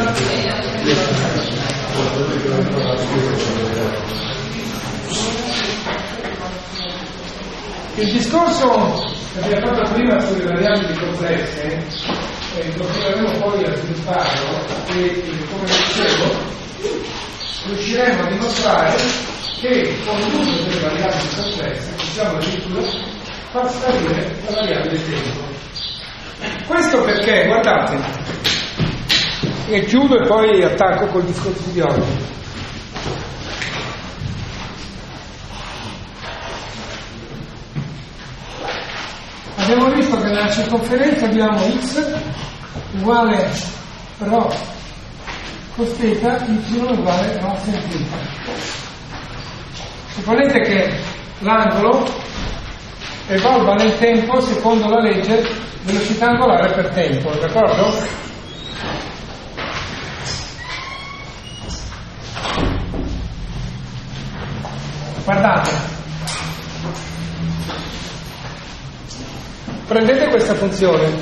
Il discorso che abbiamo fatto prima sulle variabili complesse, continueremo poi a svilupparlo e, come dicevo, riusciremo a dimostrare che con l'uso delle variabili complesse possiamo addirittura far sparire la variabile tempo. Questo perché, guardate, e chiudo e poi attacco col discorso di oggi. Abbiamo visto che nella circonferenza abbiamo x uguale ρ cos θ, y uguale ρ sin θ. Supponete che l'angolo evolva nel tempo secondo la legge velocità angolare per tempo, d'accordo? Guardate, prendete questa funzione,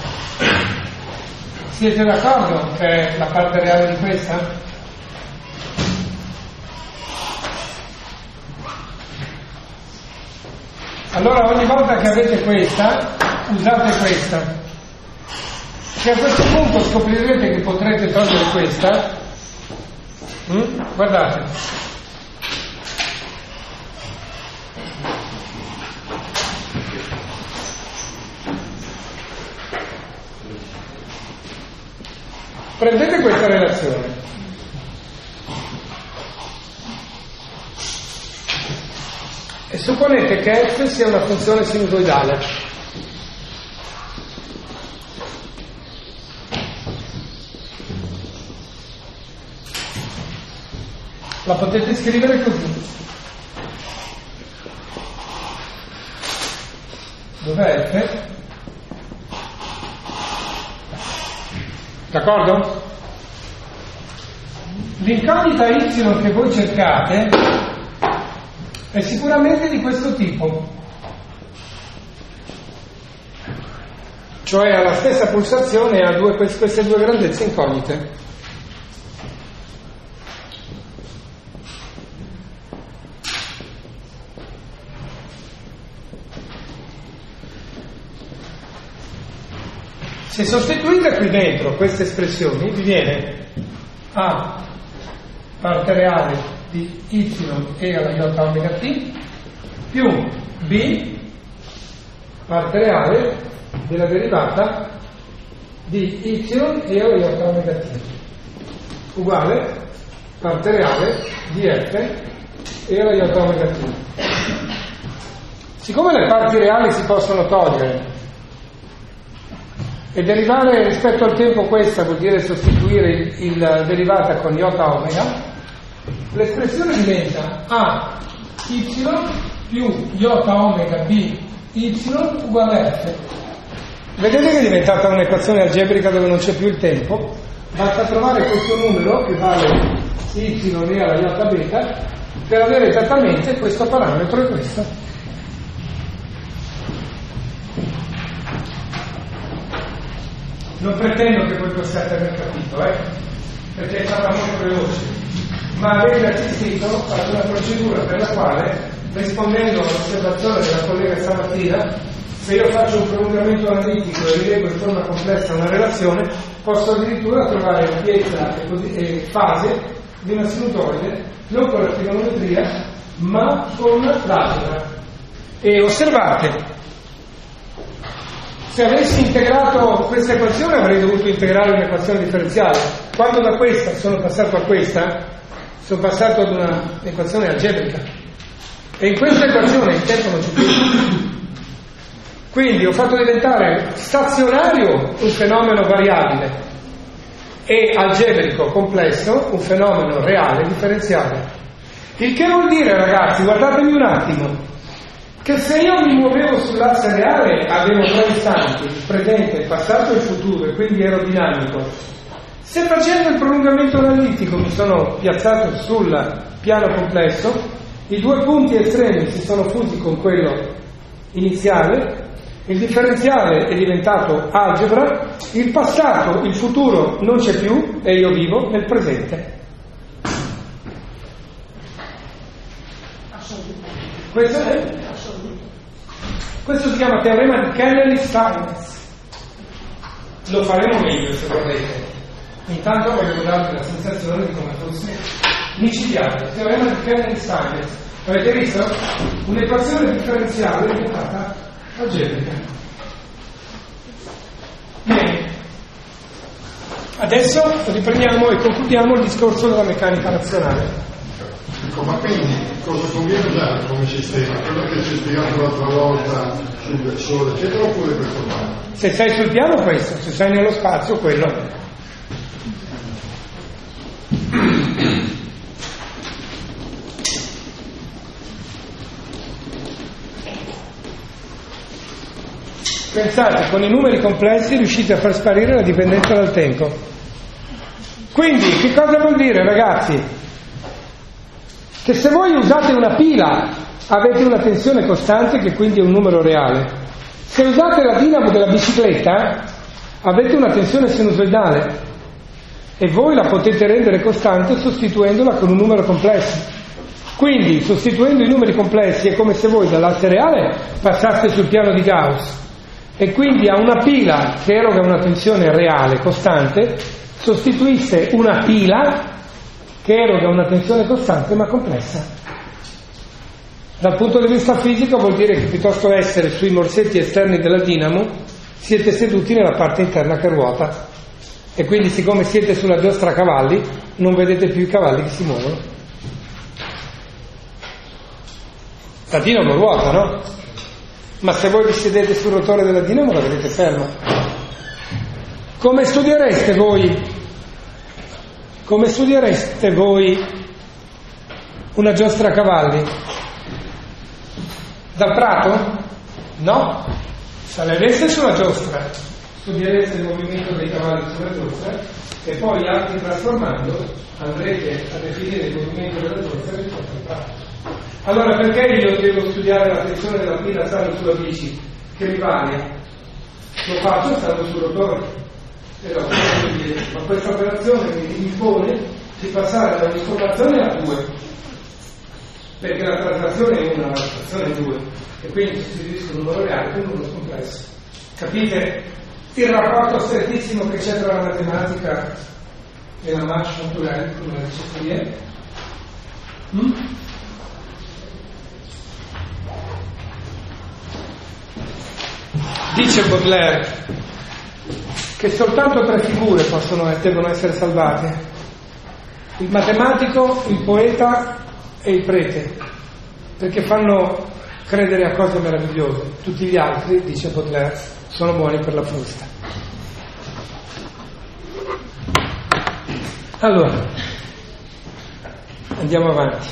siete d'accordo che è la parte reale di questa? Allora ogni volta che avete questa, usate questa. Se a questo punto scoprirete che potrete togliere questa, guardate. Prendete questa relazione. E supponete che f sia una funzione sinusoidale. La potete scrivere così. Dov'è f? D'accordo? L'incognita y che voi cercate è sicuramente di questo tipo, cioè ha la stessa pulsazione e ha queste due grandezze incognite. Se sostituite qui dentro queste espressioni vi viene A parte reale di y e alla iota omega t più B parte reale della derivata di y e alla iota omega t uguale parte reale di f e alla iota omega t. Siccome le parti reali si possono togliere e derivare rispetto al tempo questa vuol dire sostituire il derivata con iota omega, l'espressione diventa A y più iota omega B y uguale F. Vedete che è diventata un'equazione algebrica dove non c'è più il tempo? Basta trovare questo numero che vale y e alla iota beta per avere esattamente questo parametro e questo. Non pretendo che voi possiate aver capito, perché è stata molto veloce, ma avete assistito ad una procedura per la quale, rispondendo all'osservazione della collega stamattina, se io faccio un prolungamento analitico e rilego in forma complessa una relazione, posso addirittura trovare ampiezza e fase di una sinusoide non con la trigonometria, ma con l'algebra. E osservate, se avessi integrato questa equazione avrei dovuto integrare un'equazione differenziale. Quando da questa sono passato a questa, sono passato ad un'equazione algebrica. E in questa equazione il tempo non c'è più. Quindi ho fatto diventare stazionario un fenomeno variabile e algebrico complesso un fenomeno reale differenziale. Il che vuol dire, ragazzi, guardatemi un attimo, che se io mi muovevo sull'asse reale avevo tre istanti, il presente, il passato e il futuro, e quindi ero dinamico. Se facendo il prolungamento analitico mi sono piazzato sul piano complesso, i due punti estremi si sono fusi con quello iniziale Il differenziale è diventato algebra, il passato, il futuro non c'è più e io vivo nel presente. Questo si chiama teorema di Kennedy-Steinmetz. Lo faremo meglio se vorrete. Intanto voglio darvi la sensazione di come fosse micidiale. Teorema di Kennedy-Steinmetz. Avete visto? Un'equazione differenziale è diventata algebrica. Bene. Adesso riprendiamo e concludiamo il discorso della meccanica razionale. Ma quindi cosa conviene usare come sistema? Quello che ci ho spiegato l'altra volta sul Sole, eccetera, oppure questo qua? Se sei sul piano questo, se sei nello spazio quello. Pensate, con i numeri complessi riuscite a far sparire la dipendenza dal tempo. Quindi, che cosa vuol dire, ragazzi? Che se voi usate una pila avete una tensione costante che quindi è un numero reale. Se usate la dinamo della bicicletta avete una tensione sinusoidale e voi la potete rendere costante sostituendola con un numero complesso. Quindi sostituendo i numeri complessi è come se voi dall'asse reale passaste sul piano di Gauss e quindi a una pila che eroga una tensione reale costante sostituisse una pila che eroga una tensione costante ma complessa. Dal punto di vista fisico vuol dire che piuttosto essere sui morsetti esterni della dinamo siete seduti nella parte interna che ruota e quindi siccome siete sulla giostra a cavalli non vedete più i cavalli che si muovono. La dinamo ruota, no? Ma se voi vi sedete sul rotore della dinamo la vedete ferma. Come studiereste voi una giostra a cavalli? Da prato? No. Salereste sulla giostra, studiereste il movimento dei cavalli sulla giostra e poi altri trasformando andrete a definire il movimento della giostra rispetto al prato. Allora perché io devo studiare la tensione della pila stando sulla bici? Che mi vale? Lo faccio stando sul rotore. Ma questa operazione mi impone di passare da un'informazione a due, perché la traslazione è una, la traslazione è due, e quindi sostituisco un numero reale con un numero complesso. Capite il rapporto strettissimo che c'è tra la matematica e la marcia naturale, come la dice Fourier? Dice Baudelaire che soltanto tre figure devono essere salvate: il matematico, il poeta e il prete, perché fanno credere a cose meravigliose. Tutti gli altri, dice Baudelaire, sono buoni per la frusta. Allora, andiamo avanti.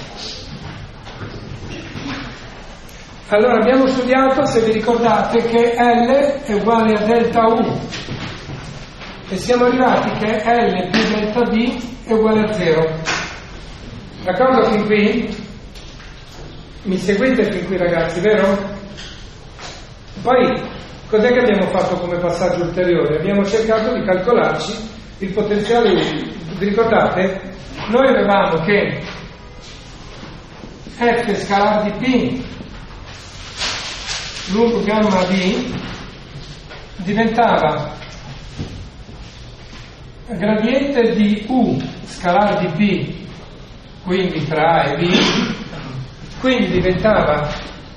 Allora, abbiamo studiato, se vi ricordate, che L è uguale a delta U e siamo arrivati che L più delta D è uguale a 0. D'accordo fin qui? Mi seguite fin qui, ragazzi, vero? Poi, cos'è che abbiamo fatto come passaggio ulteriore? Abbiamo cercato di calcolarci il potenziale U. Vi ricordate? Noi avevamo che F scalare di P lungo gamma D diventava gradiente di U scalare di B, quindi tra A e B, quindi diventava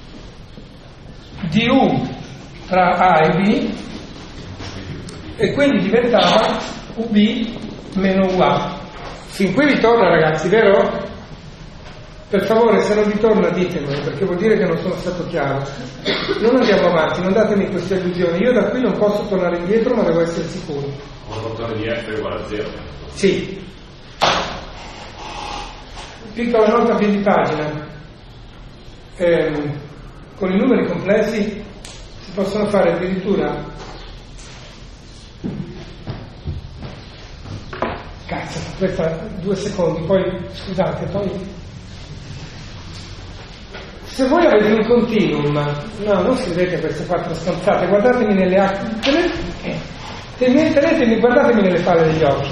du tra A e B e quindi diventava UB meno UA. Fin qui vi torna, ragazzi, vero? Per favore, se non vi torna ditemelo, perché vuol dire che non sono stato chiaro. Non andiamo avanti, non datemi queste illusioni. Io da qui non posso tornare indietro, ma devo essere sicuro. Un fattore di F uguale a 0. Sì. Piccola nota a piedi pagina. Con i numeri complessi si possono fare addirittura... Cazzo, questa 2 secondi, poi scusate, poi... Se voi avete un continuum, no, non scrivete queste 4 stronzate, guardatemi nelle acque, tenetemi, guardatemi nelle palle degli occhi.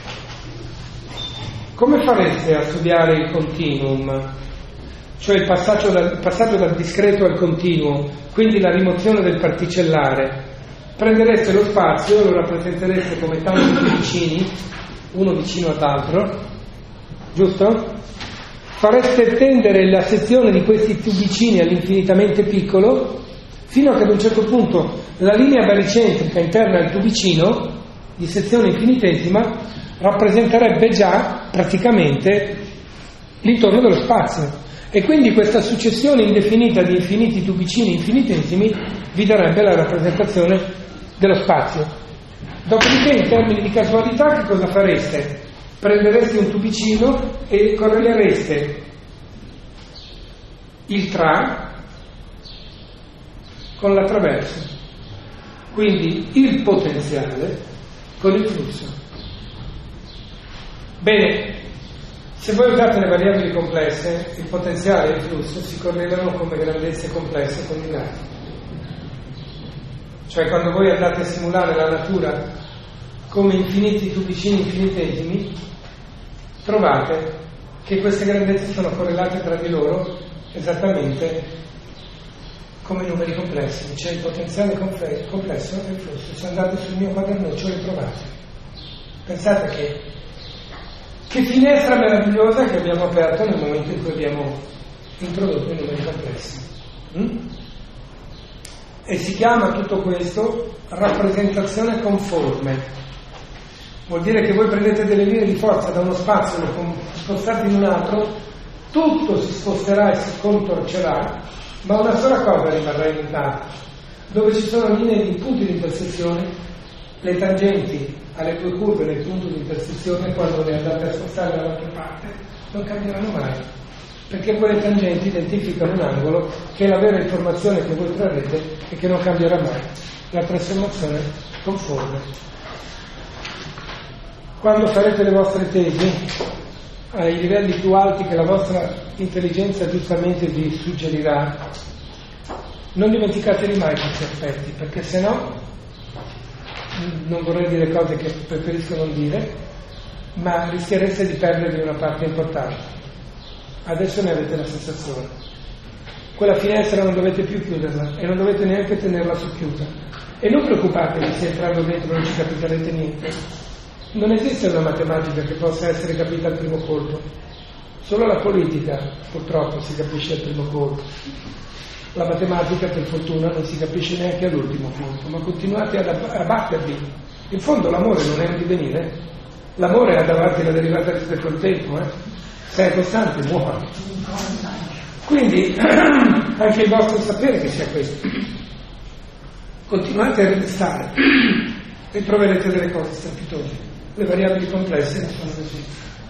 Come fareste a studiare il continuum? Cioè il passaggio dal discreto al continuo, quindi la rimozione del particellare. Prendereste lo spazio e lo rappresentereste come tanti tubicini, uno vicino all'altro, giusto? Fareste tendere la sezione di questi tubicini all'infinitamente piccolo, fino a che ad un certo punto la linea baricentrica interna al tubicino, di sezione infinitesima, rappresenterebbe già praticamente l'intorno dello spazio. E quindi questa successione indefinita di infiniti tubicini infinitesimi vi darebbe la rappresentazione dello spazio. Dopodiché, in termini di casualità, che cosa fareste? Prendereste un tubicino e correlereste il tra con l'attraverso, quindi il potenziale con il flusso. Bene, se voi usate le variabili complesse, il potenziale e il flusso si correlano come grandezze complesse coniugate. Cioè, quando voi andate a simulare la natura come infiniti tubicini infinitesimi, trovate che queste grandezze sono correlate tra di loro esattamente come numeri complessi. C'è il potenziale complesso e il flusso. Se andate sul mio quadernuccio li trovate. Pensate che finestra meravigliosa che abbiamo aperto nel momento in cui abbiamo introdotto i numeri complessi. E si chiama tutto questo rappresentazione conforme. Vuol dire che voi prendete delle linee di forza da uno spazio, lo spostate in un altro, tutto si sposterà e si contorcerà, ma una sola cosa rimarrà intatta. Dove ci sono linee di punti di intersezione, le tangenti alle due curve nel punto di intersezione, quando le andate a spostare dall'altra parte, non cambieranno mai, perché quelle tangenti identificano un angolo che è la vera informazione che voi trarrete e che non cambierà mai, la trasformazione conforme. Quando farete le vostre tesi ai livelli più alti che la vostra intelligenza giustamente vi suggerirà, non dimenticatevi mai questi aspetti, perché se no, non vorrei dire cose che preferisco non dire, ma rischiereste di perdervi una parte importante. Adesso ne avete la sensazione. Quella finestra non dovete più chiuderla e non dovete neanche tenerla socchiusa. E non preoccupatevi se entrando dentro non ci capiterete niente. Non esiste una matematica che possa essere capita al primo colpo. Solo la politica, purtroppo, si capisce al primo colpo. La matematica, per fortuna, non si capisce neanche all'ultimo colpo, ma continuate a battervi. In fondo l'amore non è un divenire. L'amore ha davanti la derivata rispetto al tempo, Se è costante, muore. Quindi, anche il vostro sapere che sia questo. Continuate a restare e troverete delle cose strepitose. Le variabili complesse non sono così.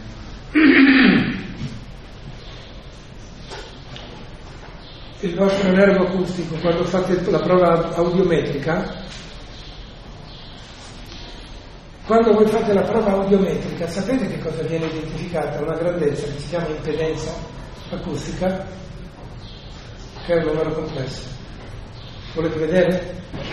Il vostro nervo acustico, quando fate la prova audiometrica, quando voi fate la prova audiometrica, sapete che cosa viene identificata? Una grandezza che si chiama impedenza acustica, che è un numero complesso. Volete vedere?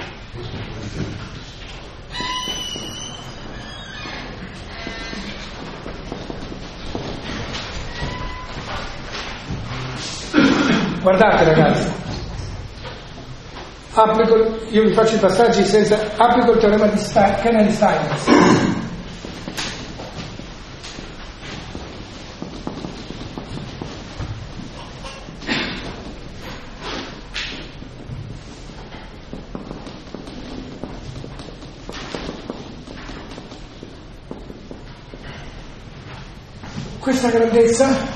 Guardate ragazzi, io vi faccio i passaggi applico il teorema di Kennedy-Steinmetz. Questa grandezza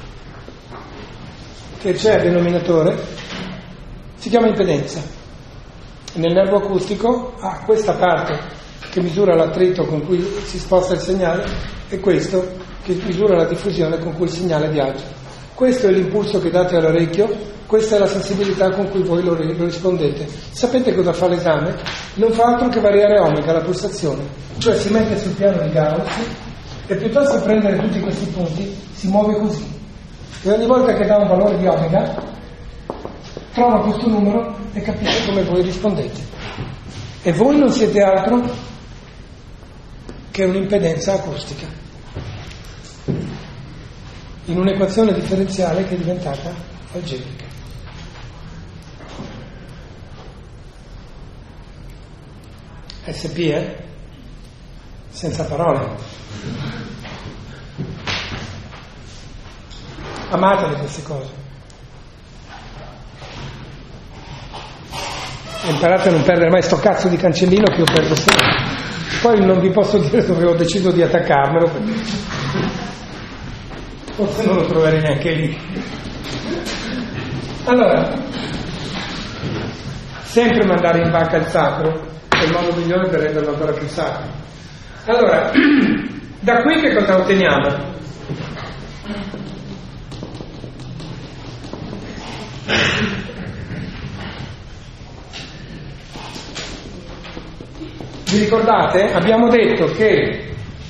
che c'è al denominatore si chiama impedenza. Nel nervo acustico ha questa parte che misura l'attrito con cui si sposta il segnale e questo che misura la diffusione con cui il segnale viaggia. Questo è l'impulso che date all'orecchio, questa è la sensibilità con cui voi lo rispondete. Sapete cosa fa l'esame? Non fa altro che variare omega, la pulsazione, cioè si mette sul piano di Gauss e piuttosto che prendere tutti questi punti si muove così. E ogni volta che dà un valore di omega trova questo numero e capisce come voi rispondete. E voi non siete altro che un'impedenza acustica in un'equazione differenziale che è diventata algebrica. SP, senza parole. Amatele queste cose. E imparate a non perdere mai sto cazzo di cancellino che io perdo sempre. Poi non vi posso dire dove ho deciso di attaccarmelo, perché forse non lo troverei neanche lì. Allora, sempre mandare in banca il sacro è il modo migliore per renderlo ancora più sacro. Allora, da qui che cosa otteniamo? Vi ricordate? Abbiamo detto che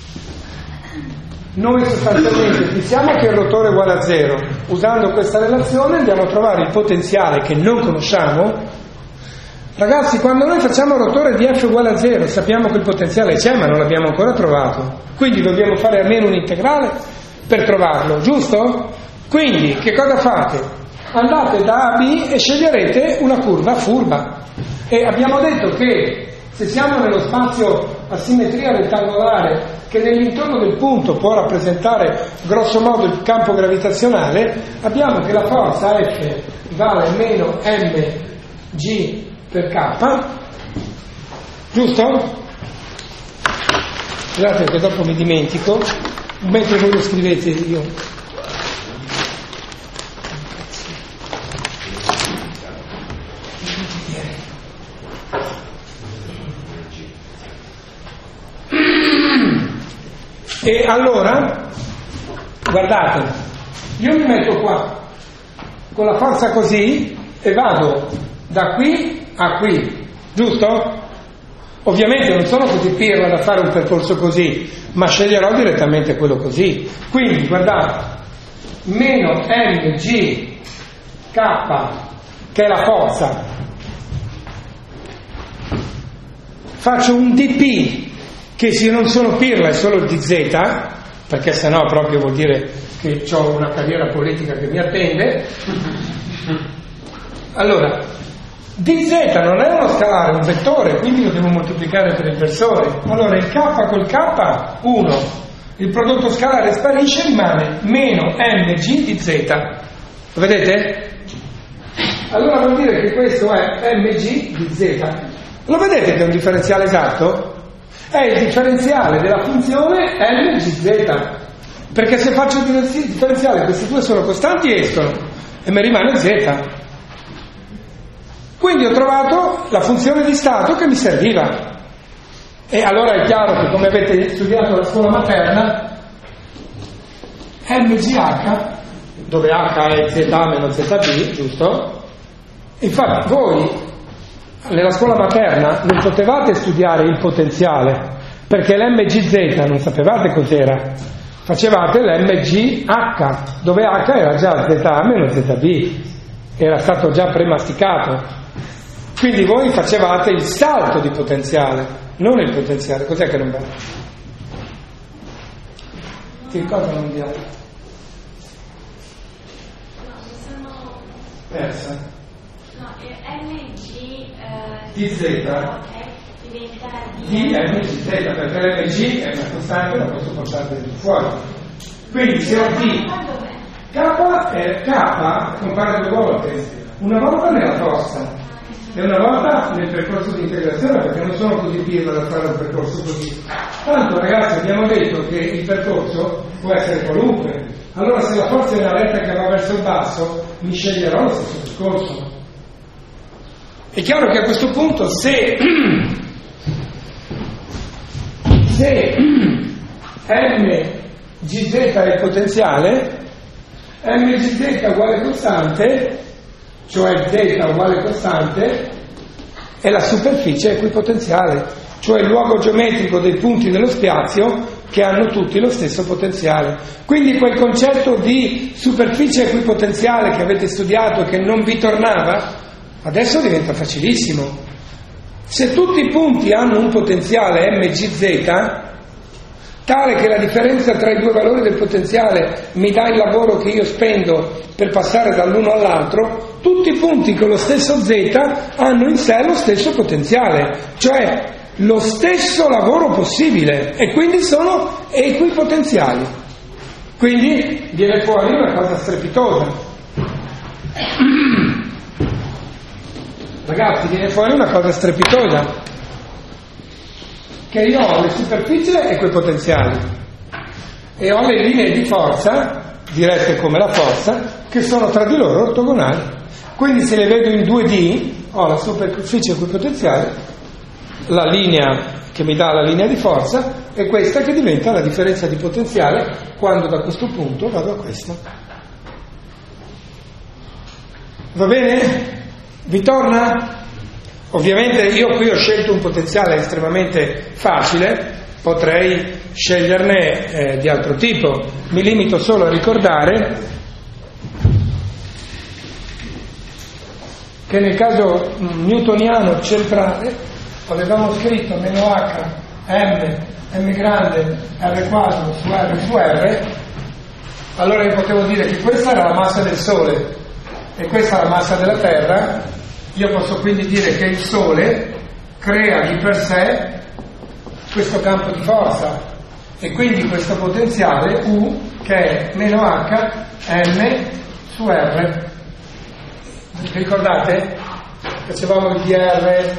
noi sostanzialmente fissiamo che il rotore è uguale a 0. Usando questa relazione andiamo a trovare il potenziale che non conosciamo. Ragazzi, quando noi facciamo il rotore di F uguale a 0 sappiamo che il potenziale c'è, ma non l'abbiamo ancora trovato. Quindi dobbiamo fare almeno un integrale per trovarlo, giusto? Quindi che cosa fate? Andate da A a B e sceglierete una curva furba. E abbiamo detto che se siamo nello spazio a simmetria rettangolare che nell'intorno del punto può rappresentare grosso modo il campo gravitazionale, abbiamo che la forza F vale meno mg per K, giusto? Scusate che dopo mi dimentico, mentre voi lo scrivete io. E allora, guardate, io mi metto qua con la forza così e vado da qui a qui, giusto? Ovviamente non sono così pirla da fare un percorso così, ma sceglierò direttamente quello così. Quindi, guardate, meno mg k, che è la forza, faccio un dp, che se non sono pirla è solo il dz, perché sennò proprio vuol dire che ho una carriera politica che mi attende. Allora, dz non è uno scalare, è un vettore, quindi lo devo moltiplicare per il versore. Allora il k col k, 1, il prodotto scalare sparisce, rimane meno mg di z. Lo vedete? Allora vuol dire che questo è mg di z. Lo vedete che è un differenziale esatto? È il differenziale della funzione mgz, perché se faccio il differenziale questi due sono costanti escono e mi rimane z. Quindi ho trovato la funzione di stato che mi serviva. E allora è chiaro che, come avete studiato alla scuola materna, mgh, dove h è z meno zb, giusto? Infatti voi nella scuola materna non potevate studiare il potenziale, perché l'mgz non sapevate cos'era, facevate l'mgh, dove h era già za meno zb, era stato già premasticato. Quindi voi facevate il salto di potenziale, non il potenziale. Cos'è che non va? Che cosa non vi ha? No, mi sono Persa? No, mg dz diventa di mgz, perché l'mg è una costante, la posso portare fuori. Quindi se ho d, k compare due volte, una volta nella forza e una volta nel percorso di integrazione, perché non sono così pirla da fare un percorso così. Tanto ragazzi abbiamo detto che il percorso può essere qualunque, allora se la forza è una retta che va verso il basso mi sceglierò lo stesso discorso. È chiaro che a questo punto se mgz è il potenziale, mgz uguale costante, cioè z uguale costante, è la superficie equipotenziale, cioè il luogo geometrico dei punti dello spazio che hanno tutti lo stesso potenziale. Quindi quel concetto di superficie equipotenziale che avete studiato e che non vi tornava, adesso diventa facilissimo. Se tutti i punti hanno un potenziale mgz, tale che la differenza tra i due valori del potenziale mi dà il lavoro che io spendo per passare dall'uno all'altro, tutti i punti con lo stesso z hanno in sé lo stesso potenziale, cioè lo stesso lavoro possibile, e quindi sono equipotenziali. Quindi viene fuori una cosa strepitosa. Ragazzi, viene fuori una cosa strepitosa, che io ho le superfici equipotenziali e ho le linee di forza, dirette come la forza, che sono tra di loro ortogonali. Quindi se le vedo in 2D, ho la superficie equipotenziale, la linea che mi dà la linea di forza, e questa che diventa la differenza di potenziale quando da questo punto vado a questo. Va bene? Vi torna? Ovviamente io qui ho scelto un potenziale estremamente facile, potrei sceglierne di altro tipo. Mi limito solo a ricordare che nel caso newtoniano centrale avevamo scritto meno h, m grande, r quadro su r su r, allora io potevo dire che questa era la massa del Sole e questa è la massa della Terra. Io posso quindi dire che il Sole crea di per sé questo campo di forza e quindi questo potenziale U che è meno H M su R. Ricordate? Facevamo il DR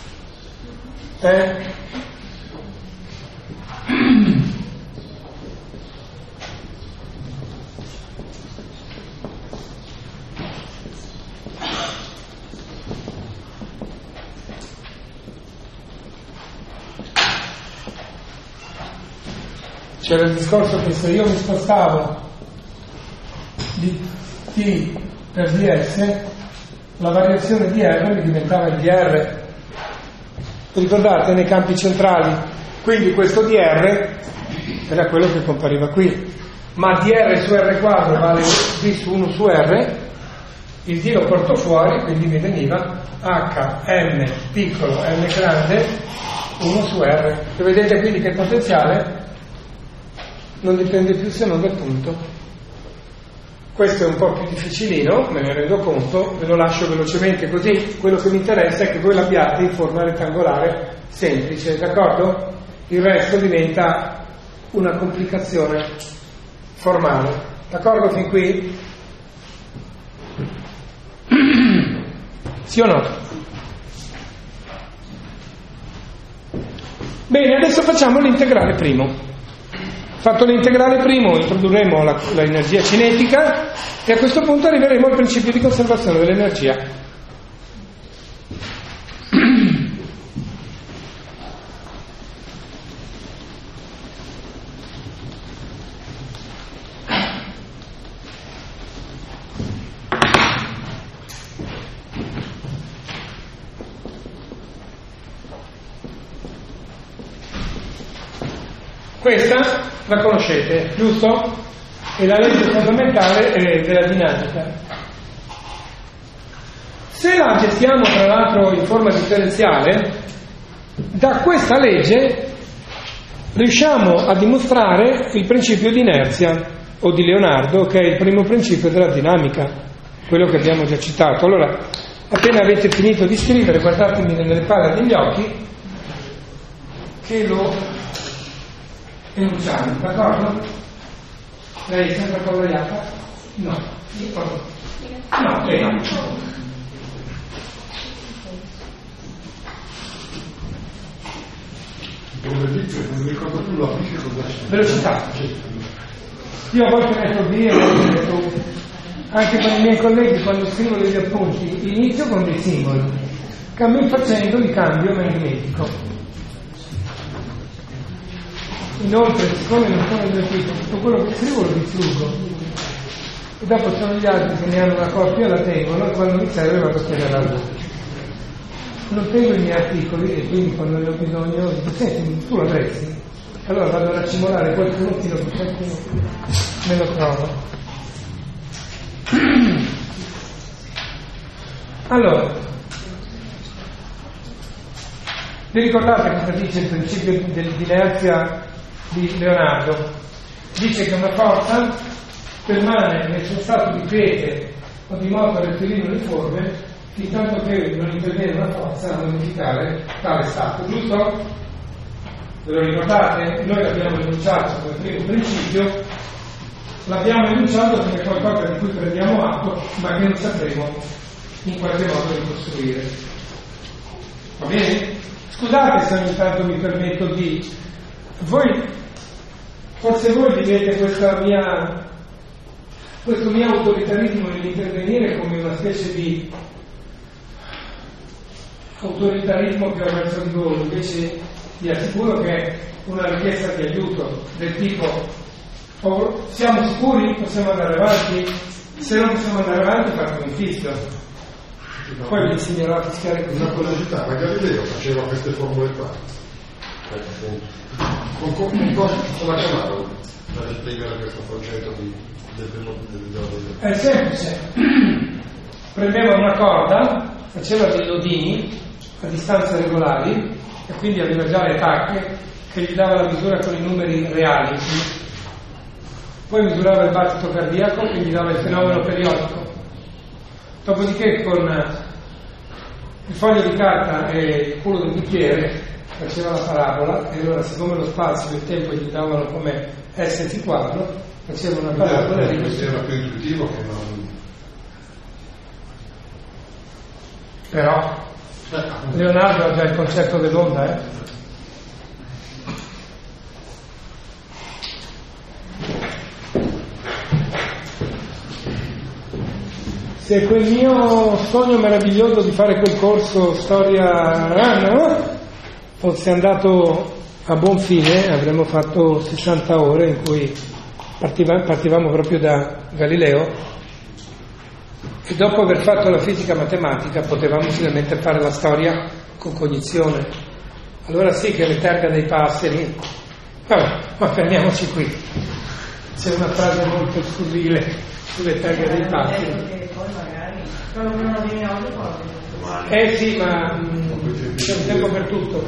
C'era il discorso che se io mi spostavo di T per ds, la variazione di R mi diventava il dr. Ricordate, nei campi centrali? Quindi questo dr era quello che compariva qui, ma dr su R quadro vale d su 1 su R, il d lo porto fuori, quindi mi veniva H, M piccolo, M grande, 1 su R. E vedete quindi che il potenziale non dipende più se non dal punto. Questo è un po' più difficilino, me ne rendo conto, ve lo lascio velocemente così. Quello che mi interessa è che voi l'abbiate in forma rettangolare semplice, d'accordo? Il resto diventa una complicazione formale, d'accordo fin qui? Sì o no? Bene, adesso facciamo l'integrale primo. Fatto l'integrale primo introdurremo l'energia cinetica e a questo punto arriveremo al principio di conservazione dell'energia. Questa la conoscete, giusto? È la legge fondamentale della dinamica. Se la gestiamo tra l'altro in forma differenziale, da questa legge riusciamo a dimostrare il principio di inerzia o di Leonardo, che è il primo principio della dinamica, quello che abbiamo già citato. Allora, appena avete finito di scrivere, guardatemi nelle palle degli occhi che lo enunciamo, d'accordo? Lei è sempre collegata? No. No, lei no. Non ricordo più l'appice cosa c'è. Velocità. Io a volte metto B e a volte metto U. Anche con i miei colleghi quando scrivo degli appunti inizio con dei simboli, cammino facendo il cambio magnetico. Inoltre, siccome non sono esercito, tutto quello che scrivo lo distruggo e dopo sono gli altri che ne hanno una copia, la tengono e quando mi serve vado a chiedere a loro. Non tengo i miei articoli e quindi quando ne ho bisogno dico: senti, tu l'avresti? Allora vado a racimolare qualcuno che qualcuno me lo trovo. Allora, vi ricordate cosa dice il principio dell'inerzia di Leonardo? Dice che una forza permane nel suo stato di quiete o di moto rettilineo uniforme fin tanto che non interviene una forza a modificare tale stato, giusto? Ve lo ricordate? Noi l'abbiamo enunciato come primo principio, l'abbiamo enunciato come qualcosa di cui prendiamo atto, ma che non sapremo in qualche modo ricostruire. Va bene? Scusate se ogni tanto mi permetto di... Forse voi vivete questo mio autoritarismo nell'intervenire come una specie di autoritarismo che ho verso di voi, invece vi assicuro che è una richiesta di aiuto del tipo: siamo sicuri? Possiamo andare avanti? Se non possiamo andare avanti, fate un fischio. Poi vi insegnerò a fischiare così. Una curiosità, ma Galileo faceva queste formule qua? Come la chiamavano per spiegare questo concetto del primo dell'ordine? È semplice. Prendeva una corda, faceva dei nodini a distanze regolari e quindi aveva già le tacche che gli dava la misura con i numeri reali. Poi misurava il battito cardiaco e gli dava il fenomeno periodico. Dopodiché con il foglio di carta e il culo del bicchiere faceva la parabola, e allora siccome lo spazio e il tempo gli davano come S quadro, faceva una parabola e era più intuitivo che non... Però Leonardo ha già il concetto dell'onda, Se quel mio sogno meraviglioso di fare quel corso storia fosse andato a buon fine, avremmo fatto 60 ore in cui partivamo proprio da Galileo, e dopo aver fatto la fisica matematica potevamo finalmente fare la storia con cognizione. Allora sì che le targa dei passeri, vabbè, ma fermiamoci qui. C'è una frase molto scurrile sulle targhe dei passeri. Sì, ma c'è un tempo per tutto.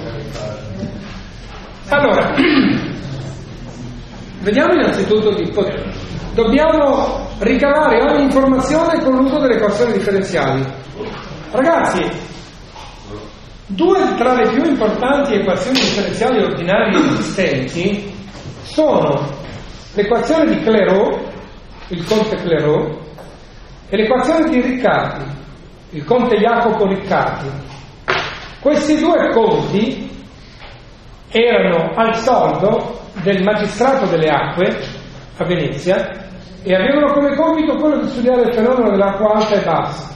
Allora, vediamo innanzitutto dobbiamo ricavare ogni informazione con l'uso delle equazioni differenziali. Ragazzi, due tra le più importanti equazioni differenziali ordinarie esistenti sono l'equazione di Clairaut, il conte Clairaut, e l'equazione di Riccati, il conte Jacopo Riccati. Questi due conti erano al soldo del magistrato delle acque a Venezia e avevano come compito quello di studiare il fenomeno dell'acqua alta e bassa.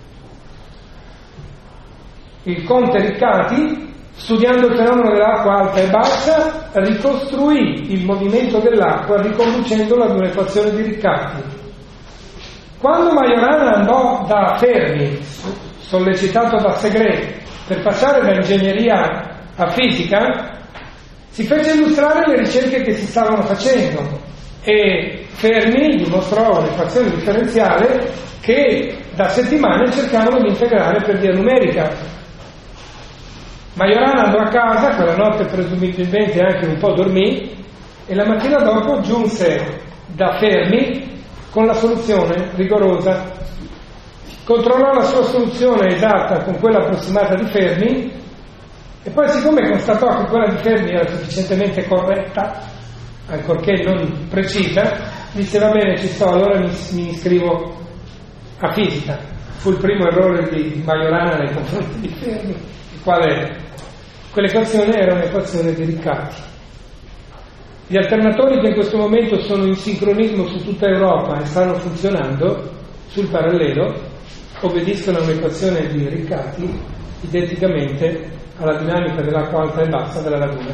Il conte Riccati, studiando il fenomeno dell'acqua alta e bassa, ricostruì il movimento dell'acqua riconducendolo ad un'equazione di Riccati. Quando Majorana andò da Fermi, sollecitato da Segret, per passare da ingegneria a fisica, si fece illustrare le ricerche che si stavano facendo e Fermi dimostrò un'equazione differenziale che da settimane cercavano di integrare per via numerica. Majorana andò a casa, quella notte presumibilmente anche un po' dormì, e la mattina dopo giunse da Fermi con la soluzione rigorosa. Controllò la sua soluzione esatta con quella approssimata di Fermi e poi, siccome constatò che quella di Fermi era sufficientemente corretta, ancorché non precisa, disse: va bene, ci sto, allora mi iscrivo a fisica. Fu il primo errore di Majorana nei confronti di Fermi, il quale quell'equazione era un'equazione di Riccati. Gli alternatori che in questo momento sono in sincronismo su tutta Europa e stanno funzionando sul parallelo obbediscono a un'equazione di Riccati identicamente alla dinamica dell'acqua alta e bassa della laguna.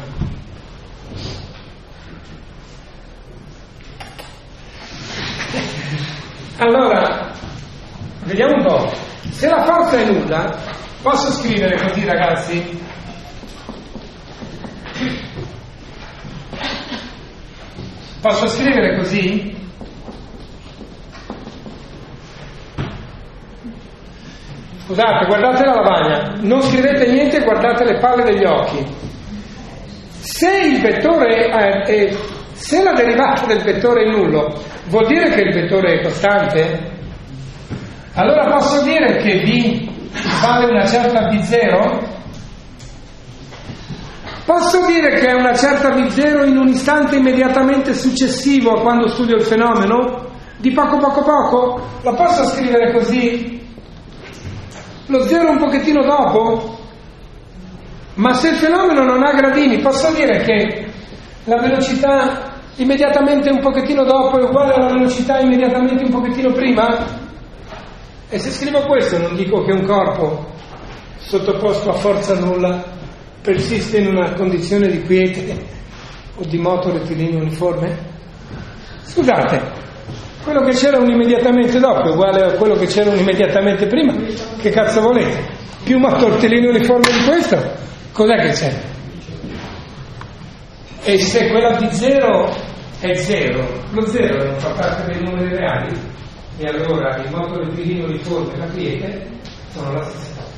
Allora, vediamo un po'. Se la forza è nulla, posso scrivere così, ragazzi? Posso scrivere così? Scusate, guardate la lavagna, non scrivete niente, guardate le palle degli occhi. Se il vettore se la derivata del vettore è nullo, vuol dire che il vettore è costante? Allora posso dire che V vale una certa V0? Posso dire che è una certa V0 in un istante immediatamente successivo a quando studio il fenomeno? Di poco? La posso scrivere così? Lo 0 un pochettino dopo? Ma se il fenomeno non ha gradini, posso dire che la velocità immediatamente un pochettino dopo è uguale alla velocità immediatamente un pochettino prima? E se scrivo questo non dico che un corpo sottoposto a forza nulla persiste in una condizione di quiete o di moto rettilineo uniforme? Scusate, quello che c'era un immediatamente dopo è uguale a quello che c'era un immediatamente prima? Che cazzo volete? Più moto rettilineo uniforme di questo? Cos'è che c'è? E se quella di 0 è 0, lo 0 non fa parte dei numeri reali, e allora il moto rettilineo uniforme e la quiete sono la stessa cosa.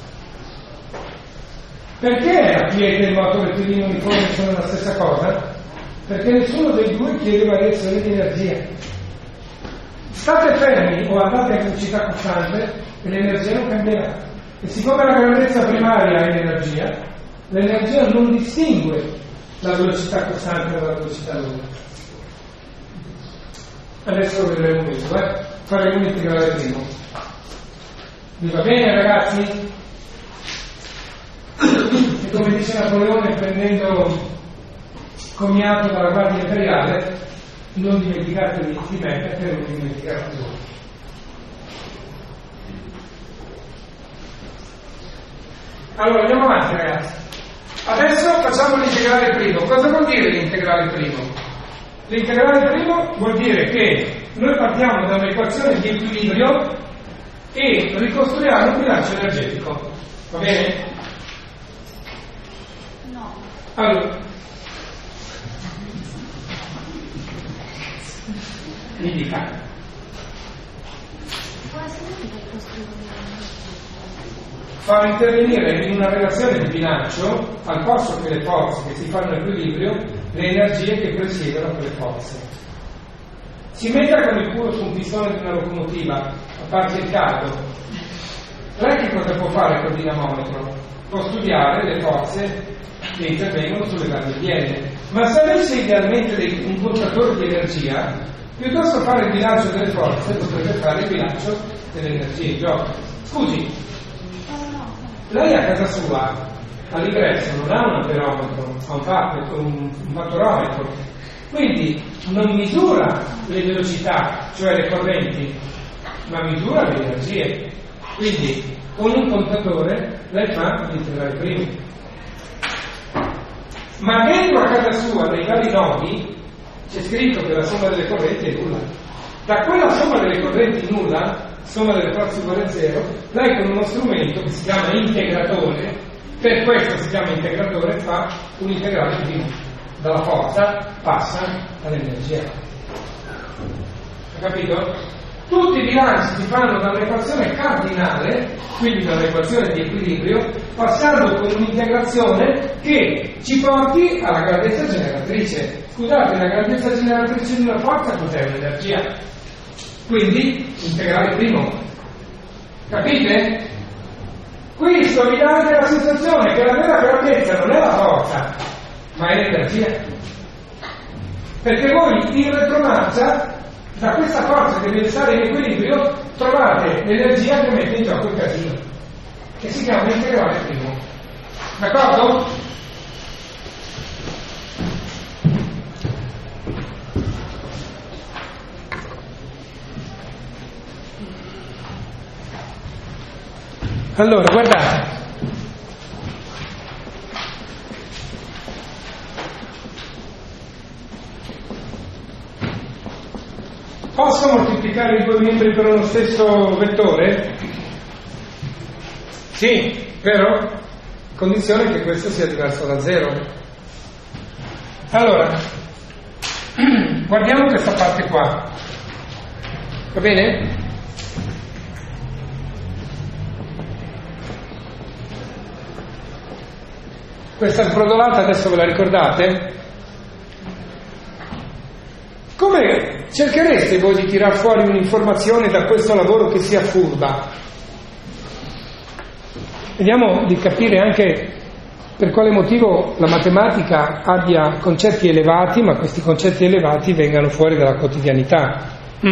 Perché la quiete e il moto rettilineo uniforme sono la stessa cosa? Perché nessuno dei due chiede variazioni di energia. State fermi o andate a velocità costante e l'energia non cambierà. E siccome la grandezza primaria è l'energia non distingue la velocità costante dalla velocità lunga. Adesso vedremo questo, faremo un integrale primo. Vi va bene, ragazzi? E come dice Napoleone, prendendo commiato dalla guardia imperiale, non dimenticatevi di me perché non dimenticate voi. Allora andiamo avanti, ragazzi. Adesso facciamo l'integrale primo. Cosa vuol dire l'integrale primo? L'integrale primo vuol dire che noi partiamo da un'equazione di equilibrio e ricostruiamo un bilancio energetico. Va bene? No. Allora, mi dica. Far intervenire in una relazione di bilancio, al posto che le forze che si fanno equilibrio, le energie che presiedono quelle forze. Si metta con il culo su un pistone di una locomotiva, a parte il caldo. Lei che cosa può fare col dinamometro? Può studiare le forze che intervengono sulle bandigliere. Ma se avesse idealmente un contatore di energia, piuttosto fare il bilancio delle forze, potrebbe fare il bilancio delle energie in gioco. Scusi, lei a casa sua, all'ingresso, non ha un amperometro, ha un fattorometro, quindi non misura le velocità, cioè le correnti, ma misura le energie. Quindi con un contatore lei fa l'integrale primo. Ma dentro a casa sua, nei vari nodi, c'è scritto che la somma delle correnti è nulla. Da quella somma delle correnti nulla, somma delle forze uguale a 0, lei con uno strumento che si chiama integratore, per questo si chiama integratore, fa un integrale primo. Dalla forza passa all'energia. Ha capito? Tutti i bilanci si fanno da un'equazione cardinale, quindi da un'equazione di equilibrio, passando con un'integrazione che ci porti alla grandezza generatrice. Scusate, la grandezza generatrice di una forza cos'è? Un'energia. Quindi, integrale primo. Capite? Questo vi dà anche la sensazione che la vera grandezza non è la forza, ma è l'energia. Perché voi in retromarcia, da questa forza che deve stare in equilibrio, trovate l'energia che mette in gioco il casino, che si chiama integrale primo. D'accordo? Allora, guardate. Posso moltiplicare i due membri per uno stesso vettore? Sì, vero? Condizione che questo sia diverso da 0. Allora, Guardiamo questa parte qua, va bene? Questa sbrodolata adesso ve la ricordate? Come cerchereste voi di tirar fuori un'informazione da questo lavoro che sia furba? Vediamo di capire anche per quale motivo la matematica abbia concetti elevati, ma questi concetti elevati vengano fuori dalla quotidianità.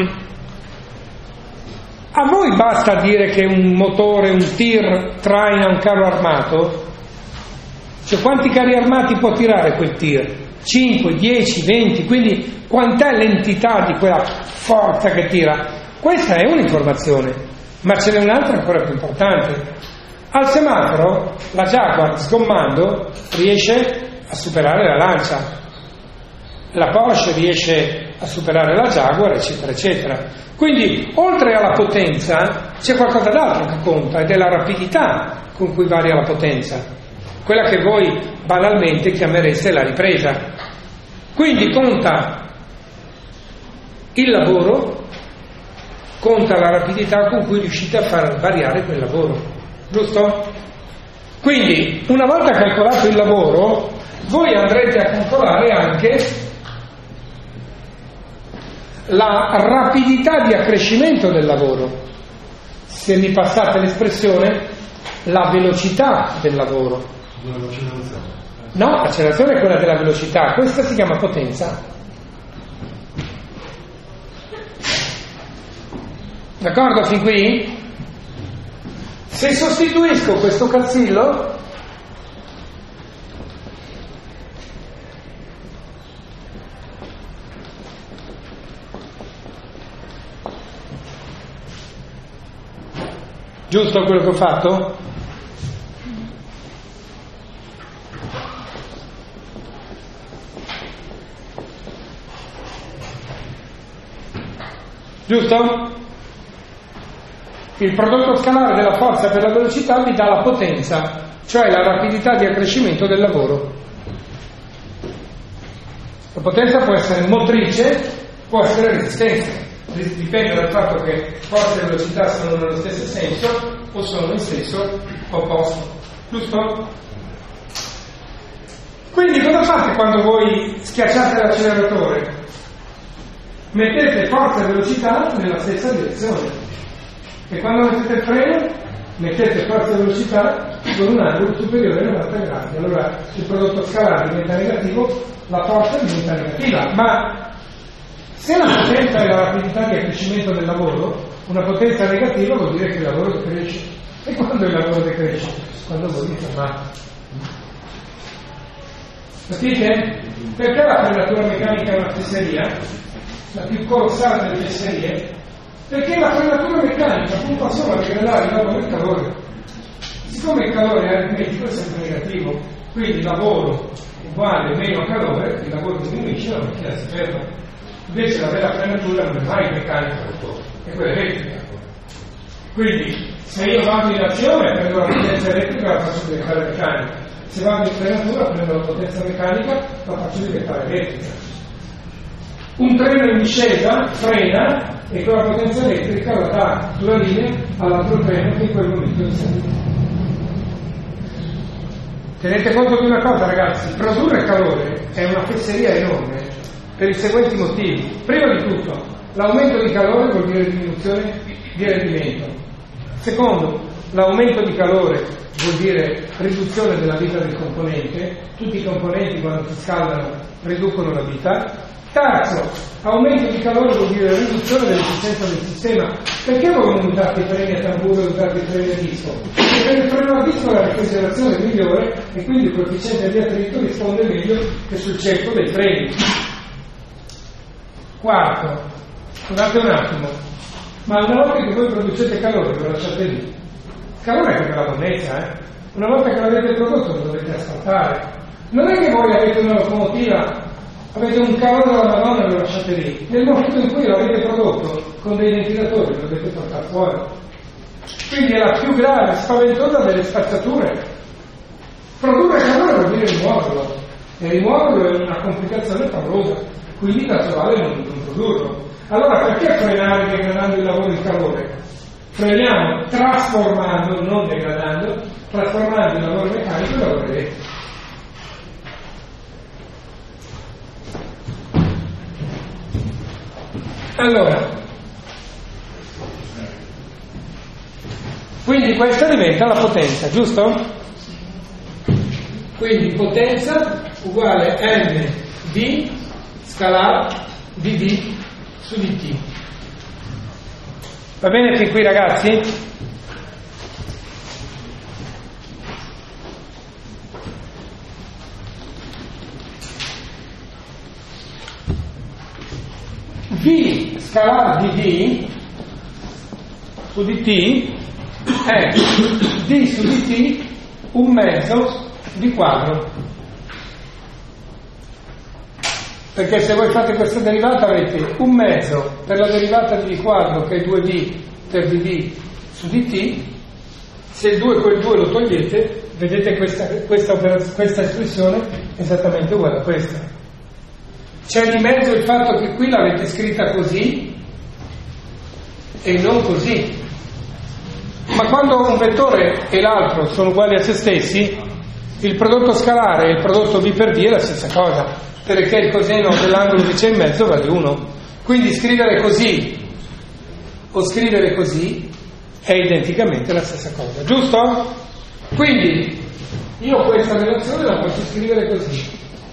A voi basta dire che un motore, un tir, traina un carro armato? Cioè, quanti carri armati può tirare quel tir? 5, 10, 20, quindi quant'è l'entità di quella forza che tira? Questa è un'informazione, ma ce n'è un'altra ancora più importante. Al semaforo la Jaguar sgommando riesce a superare la Lancia, la Porsche riesce a superare la Jaguar, eccetera eccetera. Quindi oltre alla potenza c'è qualcosa d'altro che conta, ed è la rapidità con cui varia la potenza, quella che voi banalmente chiamereste la ripresa. Quindi conta il lavoro, conta la rapidità con cui riuscite a far variare quel lavoro, giusto? Quindi una volta calcolato il lavoro, voi andrete a calcolare anche la rapidità di accrescimento del lavoro, se mi passate l'espressione, la velocità del lavoro. No, l'accelerazione è quella della velocità, questa si chiama potenza. D'accordo fin qui? Se sostituisco questo calzillo, giusto quello che ho fatto? Giusto? Il prodotto scalare della forza per la velocità mi dà la potenza, cioè la rapidità di accrescimento del lavoro. La potenza può essere motrice, può essere resistenza, dipende dal fatto che forza e velocità sono nello stesso senso o sono in senso opposto. Giusto? Quindi cosa fate quando voi schiacciate l'acceleratore? Mettete forza e velocità nella stessa direzione. E quando mettete il freno, mettete forza e velocità con un angolo superiore a 90 gradi. Allora il prodotto scalare diventa negativo, la forza diventa negativa. Ma se la potenza è la rapidità di accrescimento del lavoro, una potenza negativa vuol dire che il lavoro decresce. E quando il lavoro decresce? Quando voi vi fermate. Capite? Perché la frenatura meccanica è una fesseria? La più colossale delle fesserie? Perché la frenatura meccanica punta solo a degradare dopo il calore. Siccome il calore è aritmetico è sempre negativo, quindi lavoro uguale meno calore, il lavoro diminuisce, la macchina si ferma. Invece la vera frenatura non è mai meccanica, è quella elettrica. Quindi se io vado in azione prendo la potenza elettrica e la faccio diventare meccanica, se vado in frenatura prendo la potenza meccanica e la faccio diventare elettrica. Un treno in discesa frena e con la potenza elettrica la dà sulla linea all'altro treno che in quel momento è in salita. Tenete conto di una cosa, ragazzi: produrre calore è una fesseria enorme per i seguenti motivi. Prima di tutto, l'aumento di calore vuol dire diminuzione di rendimento. Secondo, l'aumento di calore vuol dire riduzione della vita del componente. Tutti i componenti quando si scaldano riducono la vita. Terzo, aumento di calore vuol dire riduzione dell'efficienza del sistema. Perché voi non usate i freni a tamburo e usate i freni a disco? Perché il freno a disco ha la refrigerazione migliore e quindi il coefficiente di attrito risponde meglio che sul ceppo dei freni. Quarto, scusate un attimo, ma una volta che voi producete calore lo lasciate lì. Il calore è come la bonnezza, Una volta che l'avete prodotto lo dovete asfaltare. Non è che voi avete una locomotiva, avete un calore della Madonna e lo lasciate lì. Nel momento in cui l'avete prodotto con dei ventilatori lo dovete portare fuori. Quindi è la più grave, spaventosa delle spazzature. Produrre calore vuol dire rimuoverlo, e rimuoverlo è una complicazione paurosa. quindi il naturale non produrlo. Allora perché frenare degradando il lavoro di calore? Freniamo trasformando, non degradando, trasformando il lavoro meccanico in lavoro elettrico. Allora, quindi questa diventa la potenza, giusto? Quindi potenza uguale mv scalare dv su dt. Va bene fin qui, ragazzi? V scalare dv su dt è d su dt un mezzo di quadro, perché se voi fate questa derivata avete un mezzo per la derivata di v quadro che è 2v per dv su dt. Se il 2 quel 2 lo togliete, vedete questa espressione esattamente uguale a questa. C'è di mezzo il fatto che qui l'avete scritta così e non così, ma quando un vettore e l'altro sono uguali a se stessi, il prodotto scalare e il prodotto v per d è la stessa cosa, perché il coseno dell'angolo di C in mezzo vale 1. Quindi scrivere così o scrivere così è identicamente la stessa cosa, giusto? Quindi io questa relazione la posso scrivere così.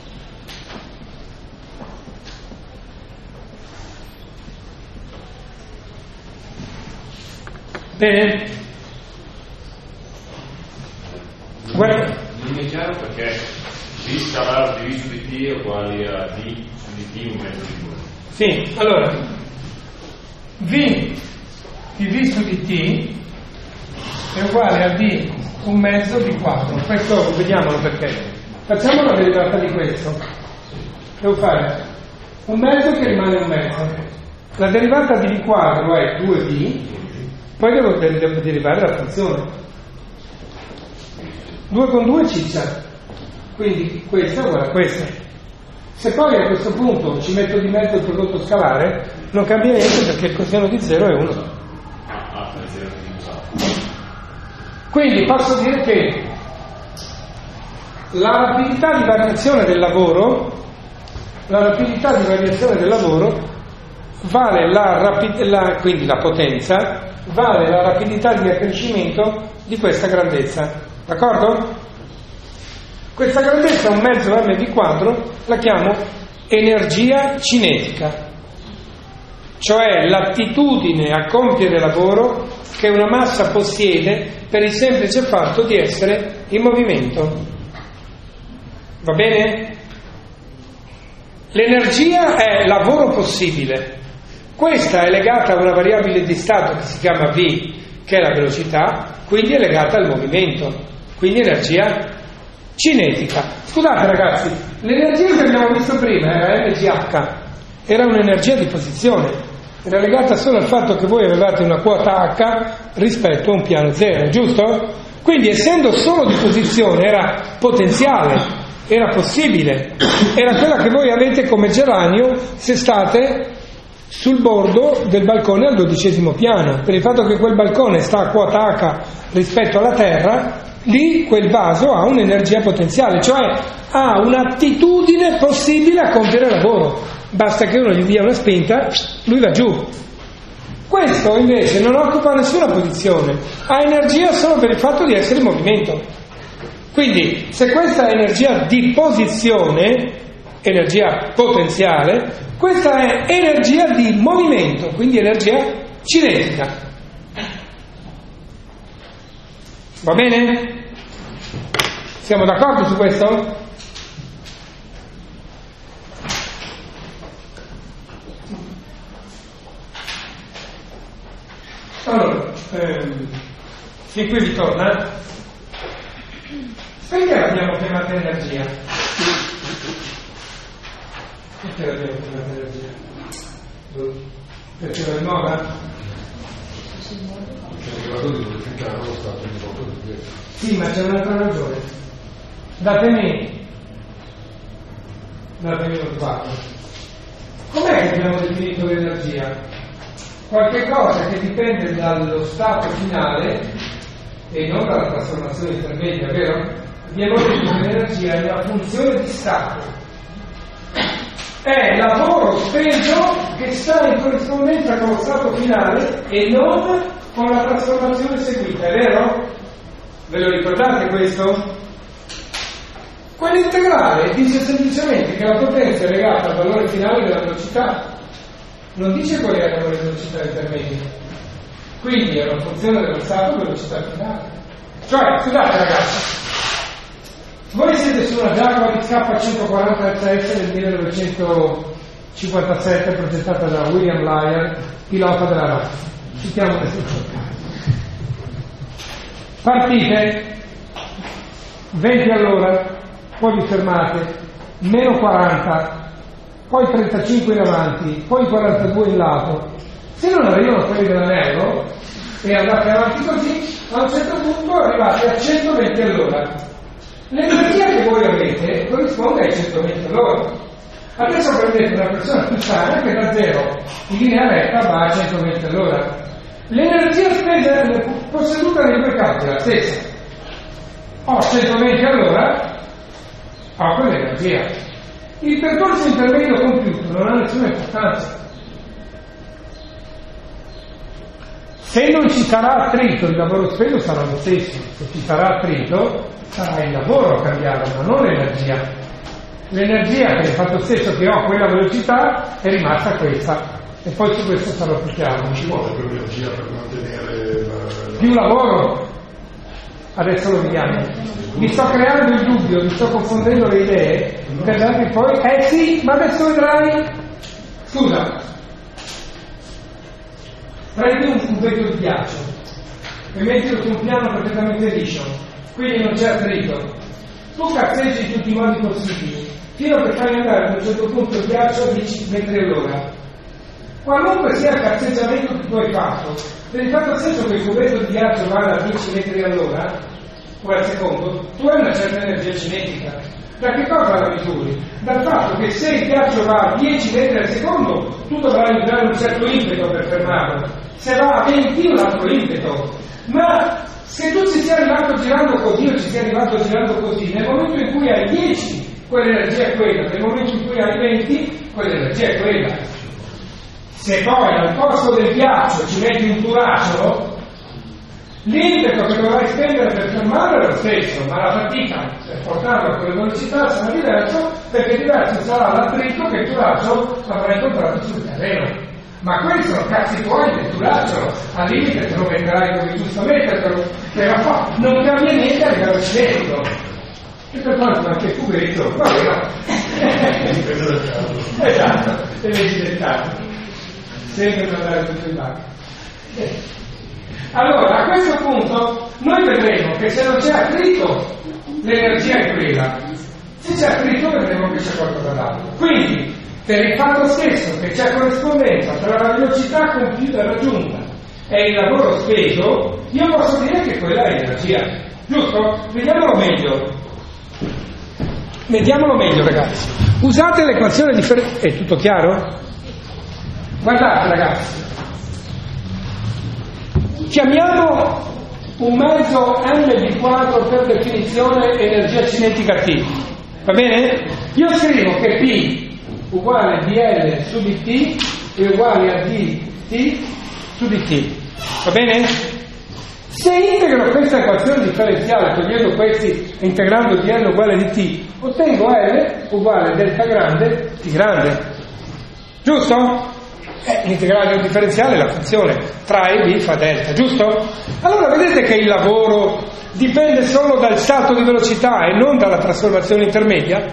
Bene? Guarda. Non è chiaro perché v scalare di v su dt è uguale a d su dt un mezzo di 2. Sì, allora v di v su dt è uguale a d un mezzo di 4. Questo vediamolo perché. Facciamo la derivata di questo. Devo fare un mezzo che rimane un mezzo. La derivata di v quadro è 2v, poi devo derivare la funzione. 2 con 2 ciccia, quindi questa è uguale a questa. Se poi a questo punto ci metto di mezzo il prodotto scalare, non cambia niente perché il coseno di 0 è 1. Quindi posso dire che la rapidità di variazione del lavoro vale quindi la potenza vale la rapidità di accrescimento di questa grandezza. D'accordo? Questa grandezza, un mezzo mv quadro, la chiamo energia cinetica, cioè l'attitudine a compiere lavoro che una massa possiede per il semplice fatto di essere in movimento. Va bene? L'energia è lavoro possibile. Questa è legata a una variabile di stato che si chiama v, che è la velocità, quindi è legata al movimento. Quindi energia cinetica. Scusate ragazzi, l'energia che abbiamo visto prima era mgh, era un'energia di posizione, era legata solo al fatto che voi avevate una quota h rispetto a un piano zero, giusto? Quindi essendo solo di posizione era potenziale, era possibile, era quella che voi avete come geranio se state sul bordo del balcone al 12° piano. Per il fatto che quel balcone sta a quota h rispetto alla terra, lì quel vaso ha un'energia potenziale, cioè ha un'attitudine possibile a compiere lavoro. Basta che uno gli dia una spinta, lui va giù. Questo invece non occupa nessuna posizione, ha energia solo per il fatto di essere in movimento. Quindi se questa è energia di posizione, energia potenziale, questa è energia di movimento, quindi energia cinetica. Va bene? Siamo d'accordo su questo? Allora, fin qui vi torna. Perché l'abbiamo chiamata energia? Perché l'abbiamo chiamata energia? Perché va in moda? Sì, ma c'è un'altra ragione. Datemi lo quadro. Com'è che abbiamo definito l'energia? Qualche cosa che dipende dallo stato finale e non dalla trasformazione intermedia, vero? Abbiamo detto che l'energia è una funzione di stato, è lavoro speso che sta in corrispondenza con lo stato finale e non con la trasformazione seguita, è vero? Ve lo ricordate questo? Quell'integrale dice semplicemente che la potenza è legata al valore finale della velocità, non dice qual è la velocità intermedia, quindi è una funzione dello stato velocità finale. Cioè, scusate ragazzi, voi siete su una Jaguar XK140 SS del 1957 progettata da William Lyon, pilota della RAF. Citiamo questo caso. Partite 20 all'ora, poi vi fermate, meno 40, poi 35 in avanti, poi 42 in lato. Se non arrivano quelli dell'anello e andate avanti così, a un certo punto arrivate a 120 all'ora. L'energia che voi avete corrisponde ai 120 all'ora. Adesso prendete una persona più sana che da 0 in linea retta va a 120 all'ora. L'energia spesa posseduta nei due campi è la stessa. Ho 120 all'ora, ho quell'energia. Il percorso intermedio compiuto non ha nessuna importanza. Se non ci sarà attrito, il lavoro speso sarà lo stesso. Se ci sarà attrito, sarà il lavoro a cambiare, ma non l'energia. L'energia, che è il fatto stesso che ho quella velocità, è rimasta questa. E poi su questo sarà più chiaro. Non ci vuole più energia per mantenere più lavoro. Adesso lo vediamo. Vi sto creando il dubbio, vi sto confondendo le idee, per darvi poi, sì, ma adesso vedrai. Scusa, prendi un cubetto di ghiaccio e mettilo su un piano perfettamente liscio, quindi non c'è attrito. Tu cazzeggi in tutti i modi possibili, fino a che fai andare a un certo punto il ghiaccio a 10 metri all'ora. Qualunque sia il cazzeggiamento che tu hai fatto, per il fatto stesso che il cubetto di ghiaccio vada a 10 metri all'ora, o al secondo, tu hai una certa energia cinetica. Da che cosa la misuri? Dal fatto che se il ghiaccio va a 10 metri al secondo, tu dovrai usare un certo impeto per fermarlo. Se va a 20, un altro impeto. Ma se tu ci sia arrivato girando così o ci sia arrivato girando così, nel momento in cui hai 10, quell'energia è quella. Nel momento in cui hai 20, quell'energia è quella. Se poi al posto del ghiaccio ci metti un turaccio, l'impeto che dovrai spendere per fermarlo è lo stesso, ma la fatica per portarlo a quelle velocità sarà diverso, perché diverso sarà l'attrito che il turaccio avrà incontrato sul terreno. Ma questi sono cazzi tuoi del turaccio, al limite te lo venderai come giusto metterlo, però non cambia niente a livello cinetico. E per quanto anche il cubetto, va bene. Esatto, e vedi del caso. Sempre per andare tutto in banca. Allora, a questo punto noi vedremo che se non c'è attrito, l'energia è quella. Se c'è attrito, vedremo che c'è qualcosa d'altro. Quindi, per il fatto stesso che c'è corrispondenza tra la velocità compiuta e raggiunta e il lavoro speso, io posso dire che quella è energia. Giusto? Vediamolo meglio. Vediamolo meglio, ragazzi. Usate l'equazione differenziale. È tutto chiaro? Guardate, ragazzi. Chiamiamo un mezzo m di quadro per definizione energia cinetica T. Va bene? Io scrivo che P uguale a dl su dt è uguale a dt su dt. Va bene? Se integro questa equazione differenziale togliendo questi e integrando dl uguale a dt, ottengo L uguale a delta grande T grande. Giusto? L'integrale differenziale è la funzione tra A e B fa delta, giusto? Allora vedete che il lavoro dipende solo dal salto di velocità e non dalla trasformazione intermedia?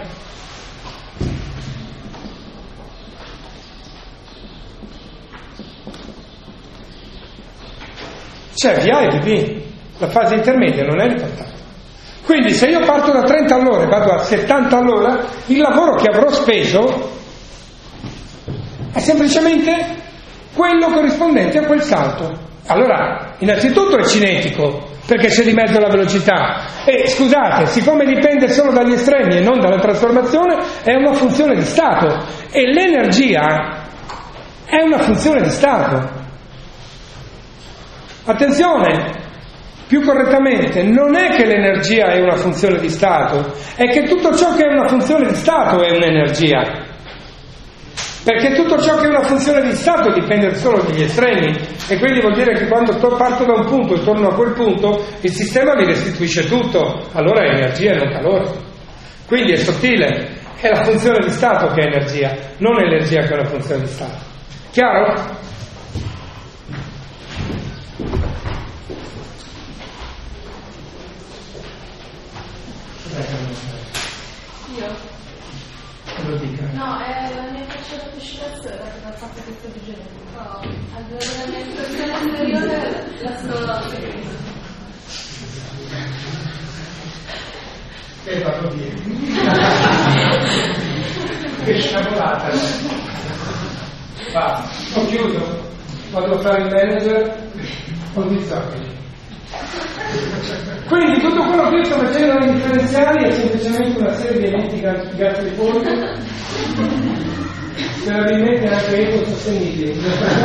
C'è di A e di B, la fase intermedia non è riportata. Quindi se io parto da 30 all'ora e vado a 70 all'ora, il lavoro che avrò speso è semplicemente quello corrispondente a quel salto. Allora, innanzitutto è cinetico, perché c'è di mezzo la velocità. E scusate, siccome dipende solo dagli estremi e non dalla trasformazione, è una funzione di stato, e l'energia è una funzione di stato. Attenzione, più correttamente, non è che l'energia è una funzione di stato, è che tutto ciò che è una funzione di stato è un'energia. Perché tutto ciò che è una funzione di stato dipende solo dagli estremi, e quindi vuol dire che quando parto da un punto e torno a quel punto, il sistema mi restituisce tutto, allora è energia e non calore. Quindi è sottile, è la funzione di stato che è energia, non è energia che è una funzione di stato. Chiaro? Io? Lo dica. No, è la mia fascia di oscillazione che mi ha fatto questo genere. No, la mia situazione anteriore la sto seguendo. Che fatto bene. Che sciabolata. Va, ho chiuso. Vado a fare il manager con gli zoccoli. Quindi tutto quello che io sto facendo nei differenziali è semplicemente una serie di eventi gas di forza, sperabilmente anche ecosostenibili,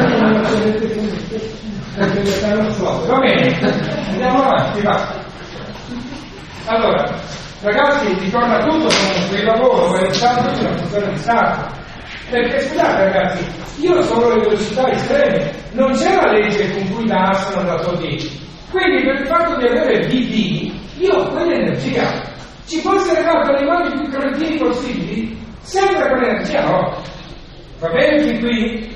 va bene, andiamo avanti, va. Allora, ragazzi, ritorna tutto con il lavoro, è stato una funzione di stato. Perché scusate ragazzi, io ho solo le velocità estreme, non c'è la legge con cui da A sono andato a D. Quindi per il fatto di avere VD, io ho quell'energia. Ci può essere dato nei modi più correttini possibili, sempre quell'energia, no? Va bene fin qui?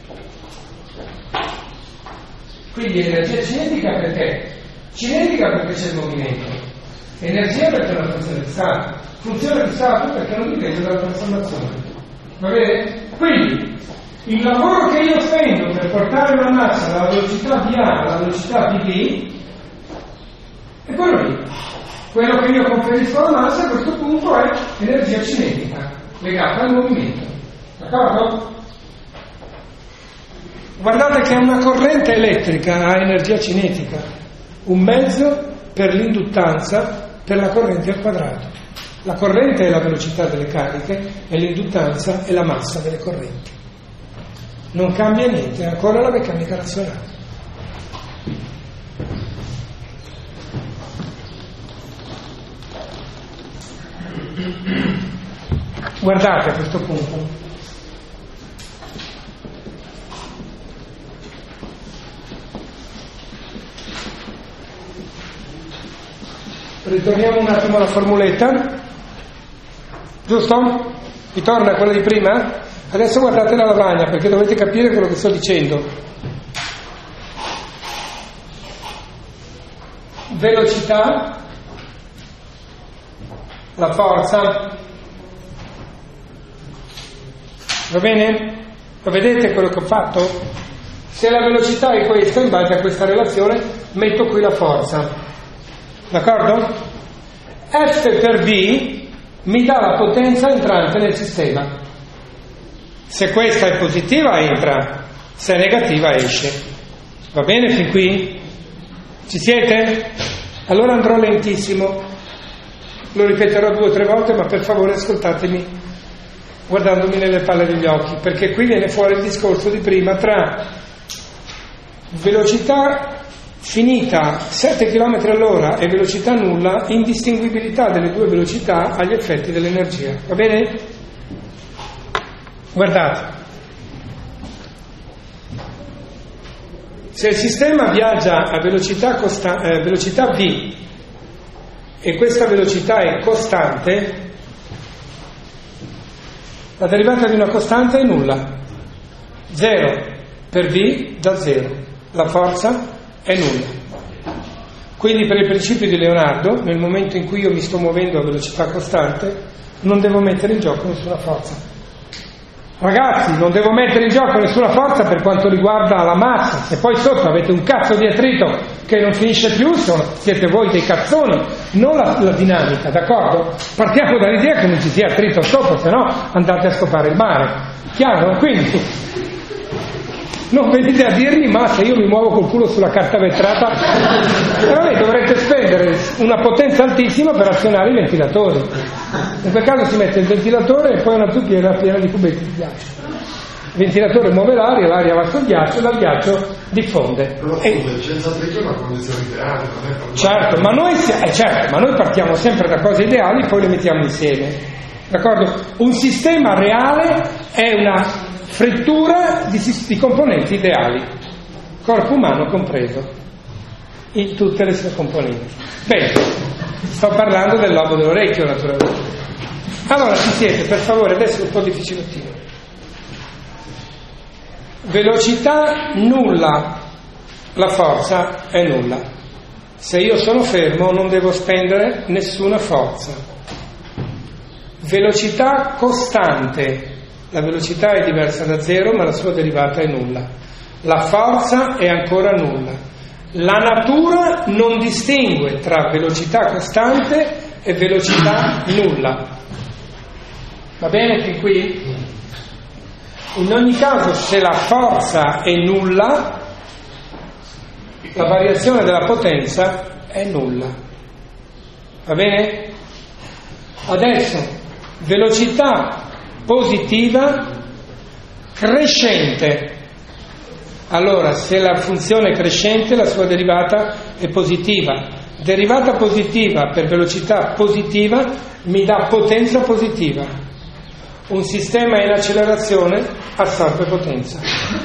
Quindi energia cinetica perché? Cinetica perché c'è il movimento, energia perché è una funzione di stato, funzione di stato perché non dipende dalla trasformazione. Va bene? Quindi il lavoro che io spendo per portare una massa dalla velocità di A alla velocità di B è quello lì. Quello che io conferisco alla massa a questo punto è energia cinetica legata al movimento. D'accordo? Guardate che una corrente elettrica ha energia cinetica, un mezzo per l'induttanza per la corrente al quadrato. La corrente è la velocità delle cariche e l'induttanza è la massa delle correnti. Non cambia niente, è ancora la meccanica razionale. Guardate a questo punto. Ritorniamo un attimo alla formuletta. Giusto? Ritorna quella di prima? Adesso guardate la lavagna perché dovete capire quello che sto dicendo. Velocità, la forza, va bene? Lo vedete quello che ho fatto? Se la velocità è questa, in base a questa relazione metto qui la forza, d'accordo? F per V mi dà la potenza entrante nel sistema. Se questa è positiva entra, se è negativa esce. Va bene fin qui? Ci siete? Allora andrò lentissimo, lo ripeterò 2 o 3 volte, ma per favore ascoltatemi guardandomi nelle palle degli occhi, perché qui viene fuori il discorso di prima tra velocità finita 7 km all'ora e velocità nulla, indistinguibilità delle due velocità agli effetti dell'energia. Va bene? Guardate, se il sistema viaggia a velocità V e questa velocità è costante, la derivata di una costante è nulla. 0 per V dà 0, la forza è nulla. Quindi per il principio di Leonardo, nel momento in cui io mi sto muovendo a velocità costante, non devo mettere in gioco nessuna forza. Ragazzi, non devo mettere in gioco nessuna forza per quanto riguarda la massa. Se poi sotto avete un cazzo di attrito che non finisce più, siete voi dei cazzoni, non la dinamica, d'accordo? Partiamo dall'idea che non ci sia attrito sopra, se no andate a scopare il mare. Chiaro? Quindi Non venite a dirmi, ma se io mi muovo col culo sulla carta vetrata, veramente dovrete spendere una potenza altissima per azionare i ventilatori. In quel caso si mette il ventilatore e poi una zuppiera piena di cubetti di ghiaccio. Il ventilatore muove l'aria va sul ghiaccio, dal ghiaccio diffonde. Però il senza trito è una condizione ideale, non è per certo, ma noi partiamo sempre da cose ideali e poi le mettiamo insieme. D'accordo? Un sistema reale è una frittura di componenti ideali, corpo umano compreso, in tutte le sue componenti. Bene, sto parlando del lobo dell'orecchio naturalmente. Allora ci siete, per favore, adesso è un po' difficilottino. Velocità nulla, la forza è nulla. Se io sono fermo non devo spendere nessuna forza. Velocità costante, la velocità è diversa da zero ma la sua derivata è nulla. La forza è ancora nulla. La natura non distingue tra velocità costante e velocità nulla. Va bene fin qui? In ogni caso, se la forza è nulla, la variazione della potenza è nulla. Va bene? Adesso, velocità positiva crescente. Allora, se la funzione è crescente, la sua derivata è positiva. Derivata positiva per velocità positiva mi dà potenza positiva. Un sistema in accelerazione assorbe potenza.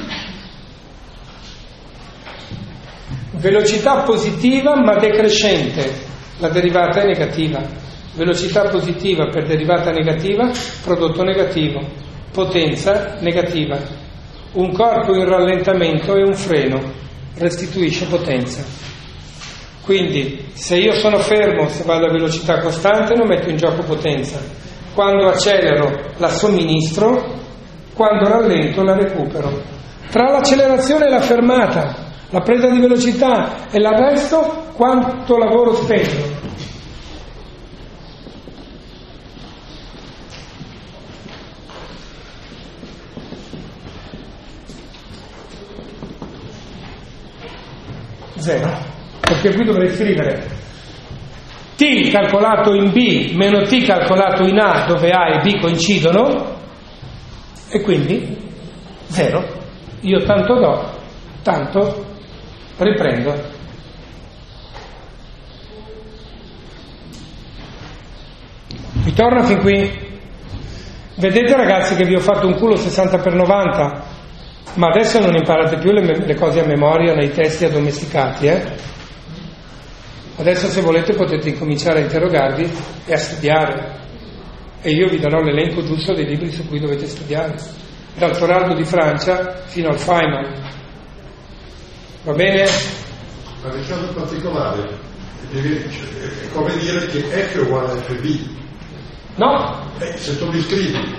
Velocità positiva ma decrescente, la derivata è negativa. Velocità positiva per derivata negativa, prodotto negativo. Potenza negativa. Un corpo in rallentamento è un freno, restituisce potenza. Quindi se io sono fermo, se vado a velocità costante non metto in gioco potenza. Quando accelero la somministro, quando rallento la recupero. Tra l'accelerazione e la fermata, la presa di velocità e l'arresto, quanto lavoro spendo? Zero. Perché qui dovrei scrivere T calcolato in B meno T calcolato in A, dove A e B coincidono, e quindi zero. Io tanto do, tanto riprendo. Vi torna fin qui? Vedete ragazzi che vi ho fatto un culo 60x90, ma adesso non imparate più le cose a memoria nei testi addomesticati, Adesso se volete potete incominciare a interrogarvi e a studiare, e io vi darò l'elenco giusto dei libri su cui dovete studiare, dal Toraldo di Francia fino al Feynman. Va bene? Ma nel caso particolare è come dire che F è uguale a FB. No? Se tu li scrivi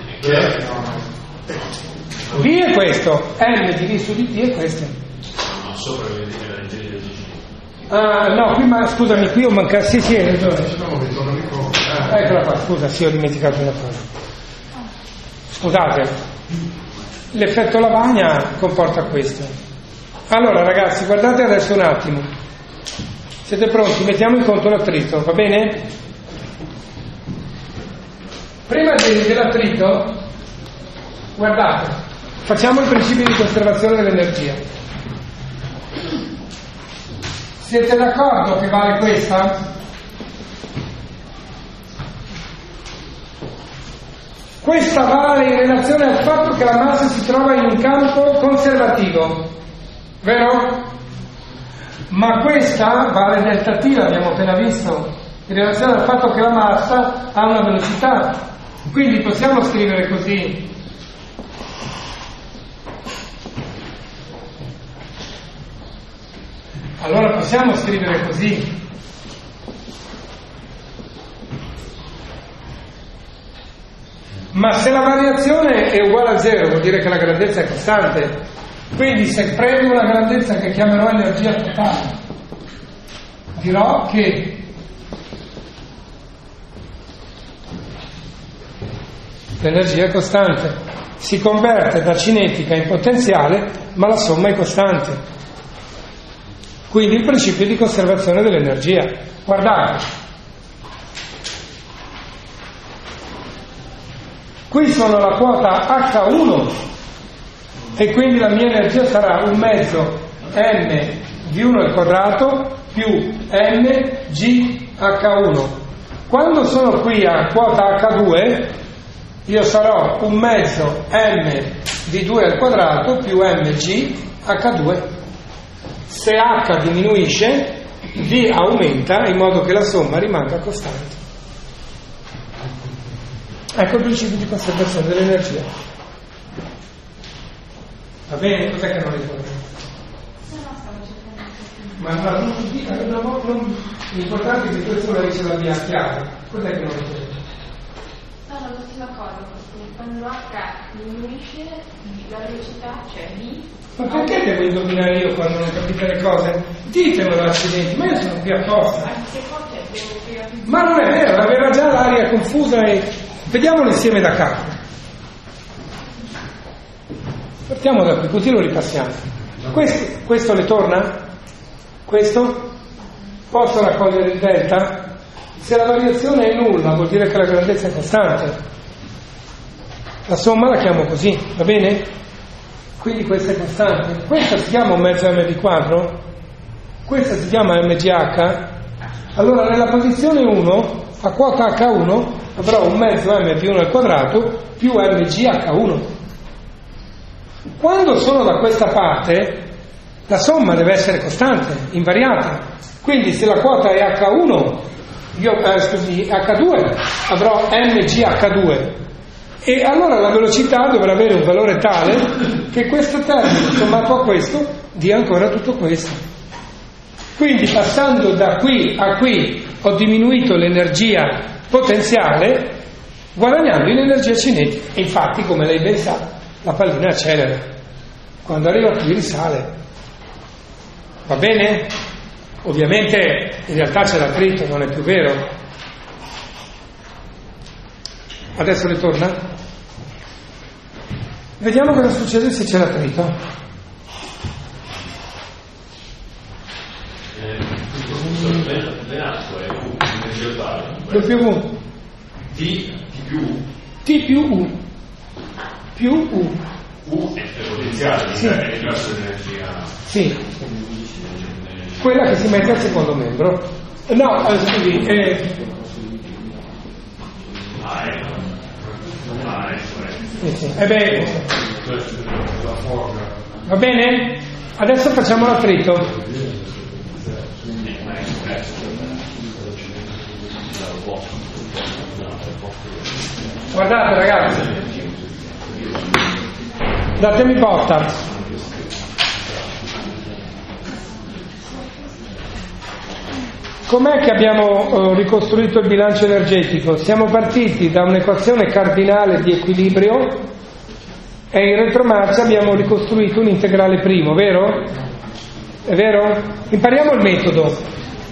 B è questo, M diviso di T è questo. No, sopra vedi che la legge del No, qui scusami, qui ho mancato, sì, hai ragione. Eccola qua, scusa, sì, ho dimenticato una cosa. Scusate, l'effetto lavagna comporta questo. Allora ragazzi, guardate adesso un attimo. Siete pronti? Mettiamo in conto l'attrito, va bene? Prima dell'attrito, guardate, facciamo il principio di conservazione dell'energia. Siete d'accordo che vale questa? Questa vale in relazione al fatto che la massa si trova in un campo conservativo, vero? Ma questa vale delta T, l'abbiamo appena visto, in relazione al fatto che la massa ha una velocità. Quindi possiamo scrivere così. Allora possiamo scrivere così. Ma se la variazione è uguale a zero vuol dire che la grandezza è costante. Quindi se prendo una grandezza che chiamerò energia totale, dirò che l'energia è costante. si converte da cinetica in potenziale, ma la somma è costante. Quindi il principio di conservazione dell'energia. Guardate, qui sono la quota H1 e quindi la mia energia sarà un mezzo m di 1 al quadrato più mgh1. Quando sono qui a quota H2 io sarò un mezzo m di 2 al quadrato più mgh2. Se h diminuisce, v aumenta in modo che la somma rimanga costante. Ecco il principio di conservazione dell'energia. Va bene? Cos'è che non ricordo? L'importante è che questo la l'abbia chiaro. Cos'è che non ricordo? No, l'ultima cosa, quando H diminuisce la velocità, cioè V. Ma perché devo indovinare io quando non capite le cose? Ditemelo, accidenti, ma io sono qui apposta. Ma non è vero, aveva già l'aria confusa e vediamolo insieme da capo. Partiamo da qui, così lo ripassiamo. Questo le torna? Questo? Posso raccogliere il delta? Se la variazione è nulla vuol dire che la grandezza è costante. La somma la chiamo così, va bene? Quindi questa è costante. Questa si chiama un mezzo m di quadro? Questa si chiama mgh? Allora nella posizione 1, a quota h1, avrò un mezzo m di 1 al quadrato più mgh1. Quando sono da questa parte, la somma deve essere costante, invariata. Quindi se la quota è H1, H2, avrò mgh2. E allora la velocità dovrà avere un valore tale che questo termine sommato a questo dia ancora tutto questo. Quindi passando da qui a qui ho diminuito l'energia potenziale guadagnando in energia cinetica. E infatti, come lei ben sa, la pallina accelera. Quando arriva qui risale. Va bene? Ovviamente in realtà c'è l'attrito, non è più vero. Adesso ritorna? Vediamo cosa succede se c'è l'attrito. L'acqua è energia totale. Più U. T più U. T più U. Più U. U è potenziale, sì. È diverso dall'energia. Sì. Quella che si mette al secondo membro. No, scusi. Sì. Va bene? Adesso facciamo l'attrito. Guardate ragazzi, datemi botta. Com'è che abbiamo ricostruito il bilancio energetico? Siamo partiti da un'equazione cardinale di equilibrio e in retromarcia abbiamo ricostruito un integrale primo, vero? È vero? Impariamo il metodo.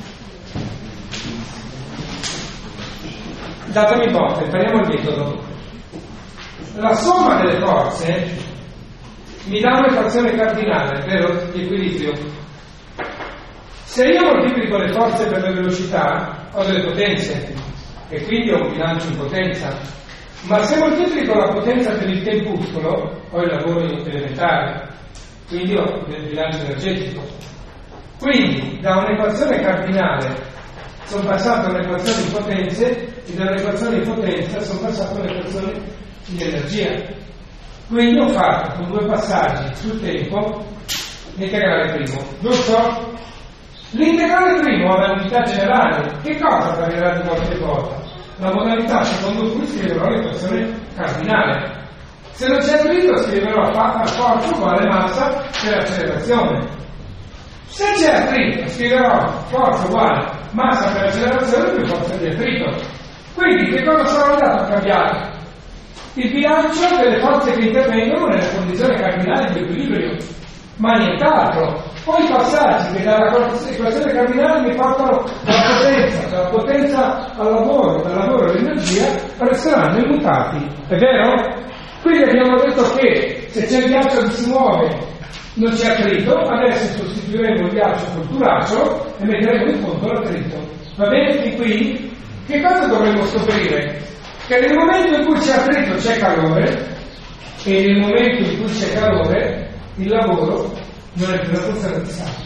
Datemi botta, impariamo il metodo. La somma delle forze mi dà un'equazione cardinale, vero? Di equilibrio. Se io moltiplico le forze per le velocità, ho delle potenze e quindi ho un bilancio in potenza. Ma se moltiplico la potenza per il tempuscolo, ho il lavoro elementare, quindi ho del bilancio energetico. Quindi da un'equazione cardinale sono passato a un'equazione di potenze e dall'equazione di potenza sono passato a un'equazione di energia. Quindi ho fatto con due passaggi sul tempo l'integrale primo. Giusto? L'integrale primo ha l'unità generale. Che cosa varierà di volta in volta? La modalità secondo cui scriverò l'equazione cardinale. Se non c'è attrito scriverò forza uguale massa per accelerazione. Se c'è attrito scriverò forza uguale massa per accelerazione più forza di attrito. Quindi che cosa sarò andato a cambiare? Il bilancio delle forze che intervengono nella condizione cardinale di equilibrio, ma nient'altro. Poi i passaggi che dalla equazione cardinale mi portano dalla potenza al lavoro, dal lavoro all'energia, resteranno immutati. È vero? Quindi abbiamo detto che se c'è il ghiaccio che si muove non c'è attrito, adesso sostituiremo il ghiaccio col turaccio e metteremo in fondo l'attrito. Va bene? Fin qui? Che cosa dovremmo scoprire? Che nel momento in cui c'è attrito c'è calore, e nel momento in cui c'è calore il lavoro non è più una funzione di stato.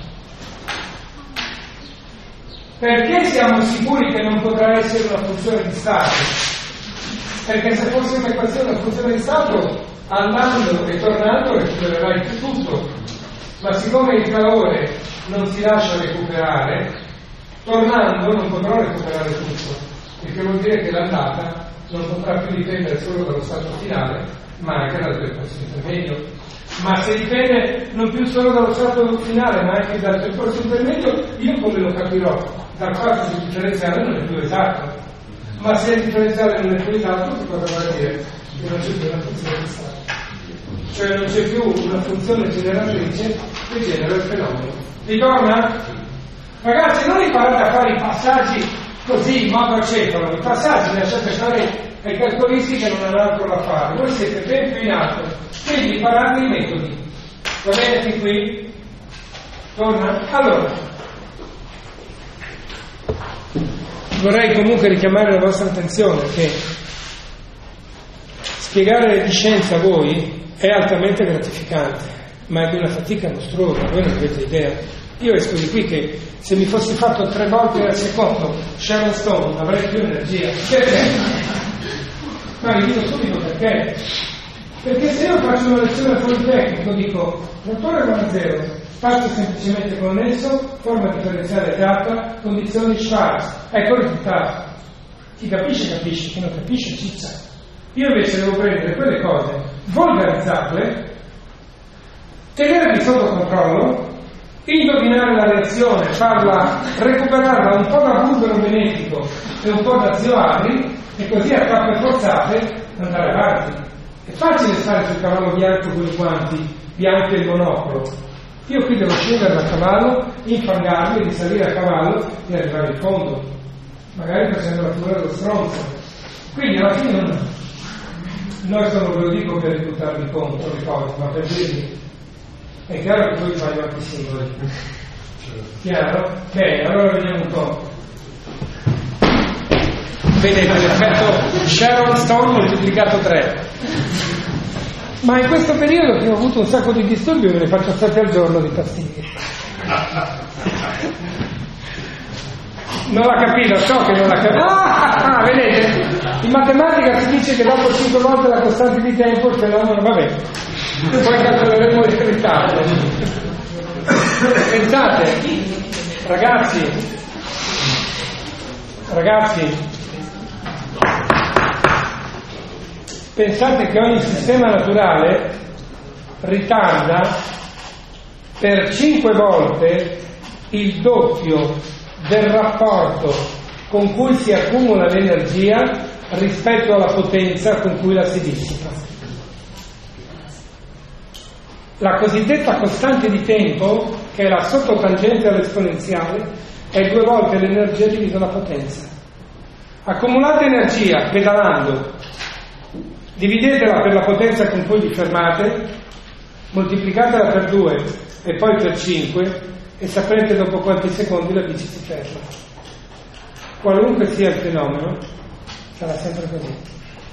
Perché siamo sicuri che non potrà essere una funzione di stato? Perché se fosse un'equazione una funzione di stato, andando e tornando recupererai tutto, ma siccome il calore non si lascia recuperare, tornando non potrò recuperare tutto, perché vuol dire che l'andata non potrà più dipendere solo dallo stato finale, ma anche dal percorso intermedio. Ma se dipende non più solo dallo stato finale, ma anche dal percorso intermedio, io come lo capirò? Dal fatto che il differenziale non è più esatto. Ma se il differenziale non è più esatto, che cosa vuol dire? Che non c'è più una funzione di stato. Cioè non c'è più una funzione generatrice che genera il fenomeno. Vi torna? Ragazzi, non imparate a fare i passaggi così in modo acefalo, i passaggi lasciate fare ai calcolisti che non hanno altro da fare. Voi siete ben più in alto, quindi imparate i metodi. Va bene fin qui? Torna? Allora, vorrei comunque richiamare la vostra attenzione che spiegare di scienza a voi è altamente gratificante, ma è di una fatica mostruosa, voi non avete idea. Io esco di qui che se mi fossi fatto 3 volte al secondo Sharon Stone avrei più energia. Perché? Ma vi dico subito perché. Perché se io faccio una lezione al Politecnico dico motore 1-0, spazio semplicemente connesso, forma differenziale K, condizioni Schwarz, ecco il risultato. Chi capisce capisce, chi non capisce ciccia. Io invece devo prendere quelle cose, volgarizzarle, tenerle sotto controllo, indovinare la reazione, farla, recuperarla un po' da bulgaro benetico e un po' da zio Adri, e così a tappe forzate andare avanti. È facile stare sul cavallo bianco con i guanti bianchi e il monocolo. Io qui devo scendere dal cavallo, infangarmi, risalire a cavallo e arrivare in fondo, magari facendo la figura dello stronzo. Quindi alla fine noi solo ve lo dico per risultarvi conto le cose, ma per dirvi è chiaro che poi sbaglio anche i simboli. Chiaro? Bene, allora vediamo un po'. Vedete l'effetto Sharon Stone moltiplicato 3. Ma in questo periodo che ho avuto un sacco di disturbi, me ne faccio 7 al giorno di pastiglie. Non l'ha capito, so che non l'ha capito. Vedete? In matematica si dice che dopo 5 volte la costante di tempo il fenomeno va bene. Poi calcoleremo il ritardo. Pensate, ragazzi, pensate che ogni sistema naturale ritarda per 5 volte il doppio del rapporto con cui si accumula l'energia rispetto alla potenza con cui la si dissipa. La cosiddetta costante di tempo, che è la sottotangente all'esponenziale, è 2 volte l'energia diviso la potenza. Accumulate energia pedalando, dividetela per la potenza con cui vi fermate, moltiplicatela per 2 e poi per 5 e saprete dopo quanti secondi la bici si ferma. Qualunque sia il fenomeno, sarà sempre così.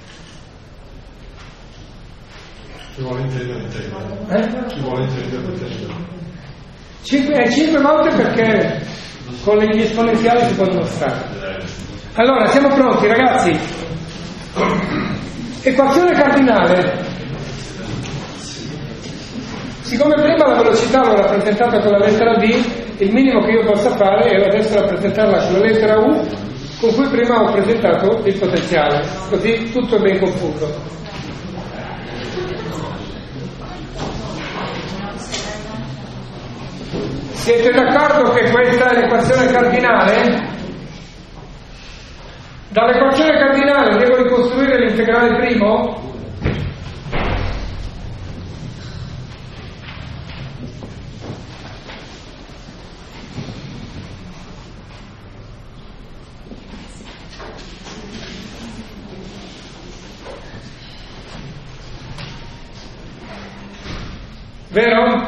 Ci vuole intendere il tema. Ci vuole intendere il tema. 5 volte perché con gli esponenziali si può dimostrare. Allora, siamo pronti, ragazzi? Equazione cardinale. Siccome prima la velocità l'ho rappresentata con la lettera V, il minimo che io possa fare è adesso rappresentarla con la lettera U, con cui prima ho presentato il potenziale. Così tutto è ben confuso. Siete d'accordo che questa è l'equazione cardinale? Dall'equazione cardinale devo ricostruire l'integrale primo? Vero?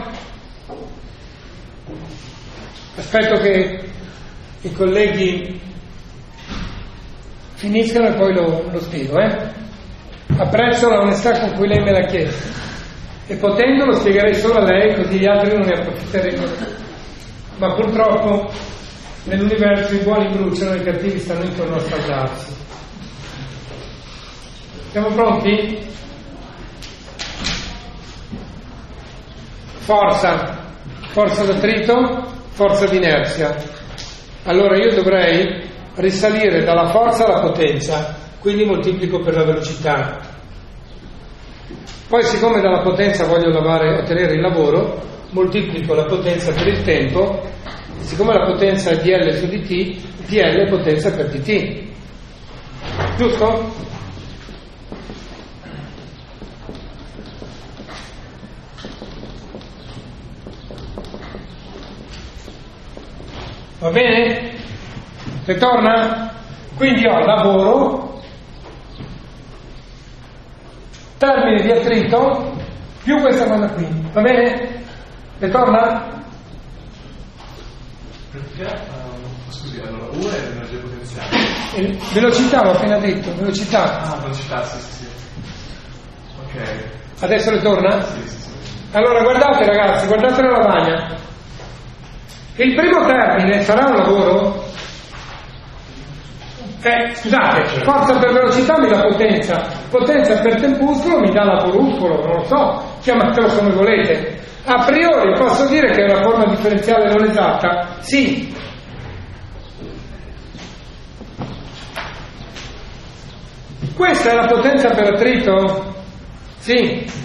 Aspetto che i colleghi finiscano e poi lo spiego. Apprezzo la onestà con cui lei me l'ha chiesto e potendo lo spiegherei solo a lei, così gli altri non ne approfitterebbero. Ma purtroppo nell'universo i buoni bruciano e i cattivi stanno intorno a scaldarsi. Siamo pronti? Forza d'attrito, forza di inerzia. Allora io dovrei risalire dalla forza alla potenza, quindi moltiplico per la velocità. Poi siccome dalla potenza voglio ottenere il lavoro, moltiplico la potenza per il tempo, siccome la potenza è dl su dt, dl è potenza per dt. Giusto? Va bene? Ritorna? Quindi ho lavoro, termine di attrito, più questa cosa qui. Va bene? Ritorna? Perché? Scusi, allora U è l'energia potenziale. Velocità, l'ho appena detto, velocità. Ah, velocità, sì. Ok. Adesso ritorna? Sì. Allora guardate ragazzi, guardate la lavagna. Il primo termine sarà un lavoro? Scusate, forza per velocità mi dà potenza per tempuscolo mi dà lavoruscolo, non lo so, chiamatelo come volete. A priori posso dire che è una forma differenziale non esatta? Sì. Questa è la potenza per attrito? Sì.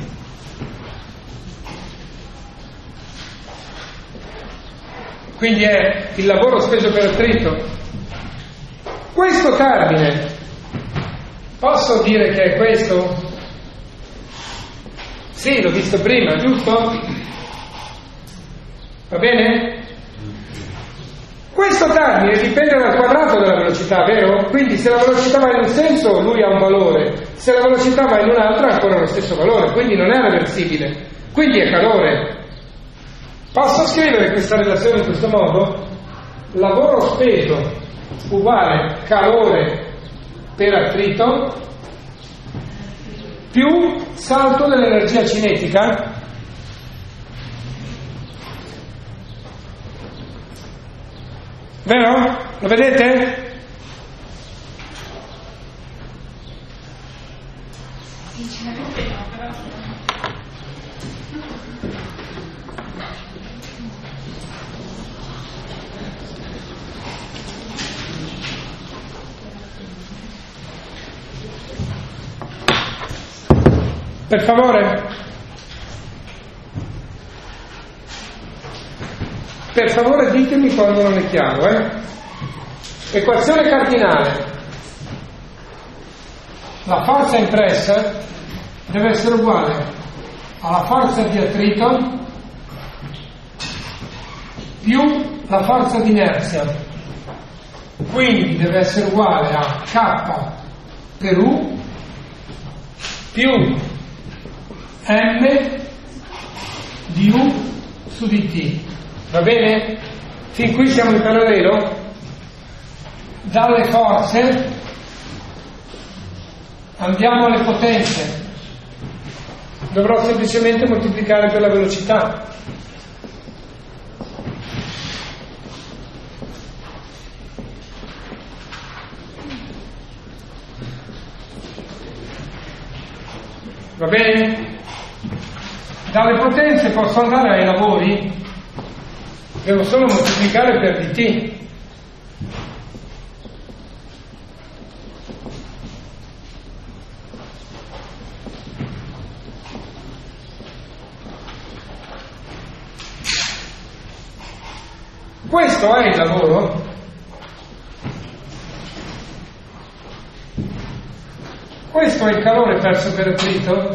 Quindi è il lavoro speso per attrito. Questo termine, posso dire che è questo? Sì, l'ho visto prima, giusto? Va bene? Questo termine dipende dal quadrato della velocità, vero? Quindi se la velocità va in un senso, lui ha un valore, se la velocità va in un altro ha ancora lo stesso valore, quindi non è reversibile, quindi è calore. Posso scrivere questa relazione in questo modo? Lavoro speso uguale calore per attrito più salto dell'energia cinetica vero? Lo vedete? Per favore ditemi quando non è chiaro, Equazione cardinale. La forza impressa deve essere uguale alla forza di attrito più la forza di inerzia. Quindi deve essere uguale a K per U più M di U su dt. Va bene? Fin qui siamo in parallelo? Dalle forze andiamo alle potenze. Dovrò semplicemente moltiplicare per la velocità. Va bene? Dalle potenze posso andare ai lavori, devo solo moltiplicare per dt. Questo è il lavoro. Questo è il calore perso per attrito.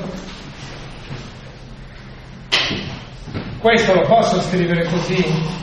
Questo lo posso scrivere così.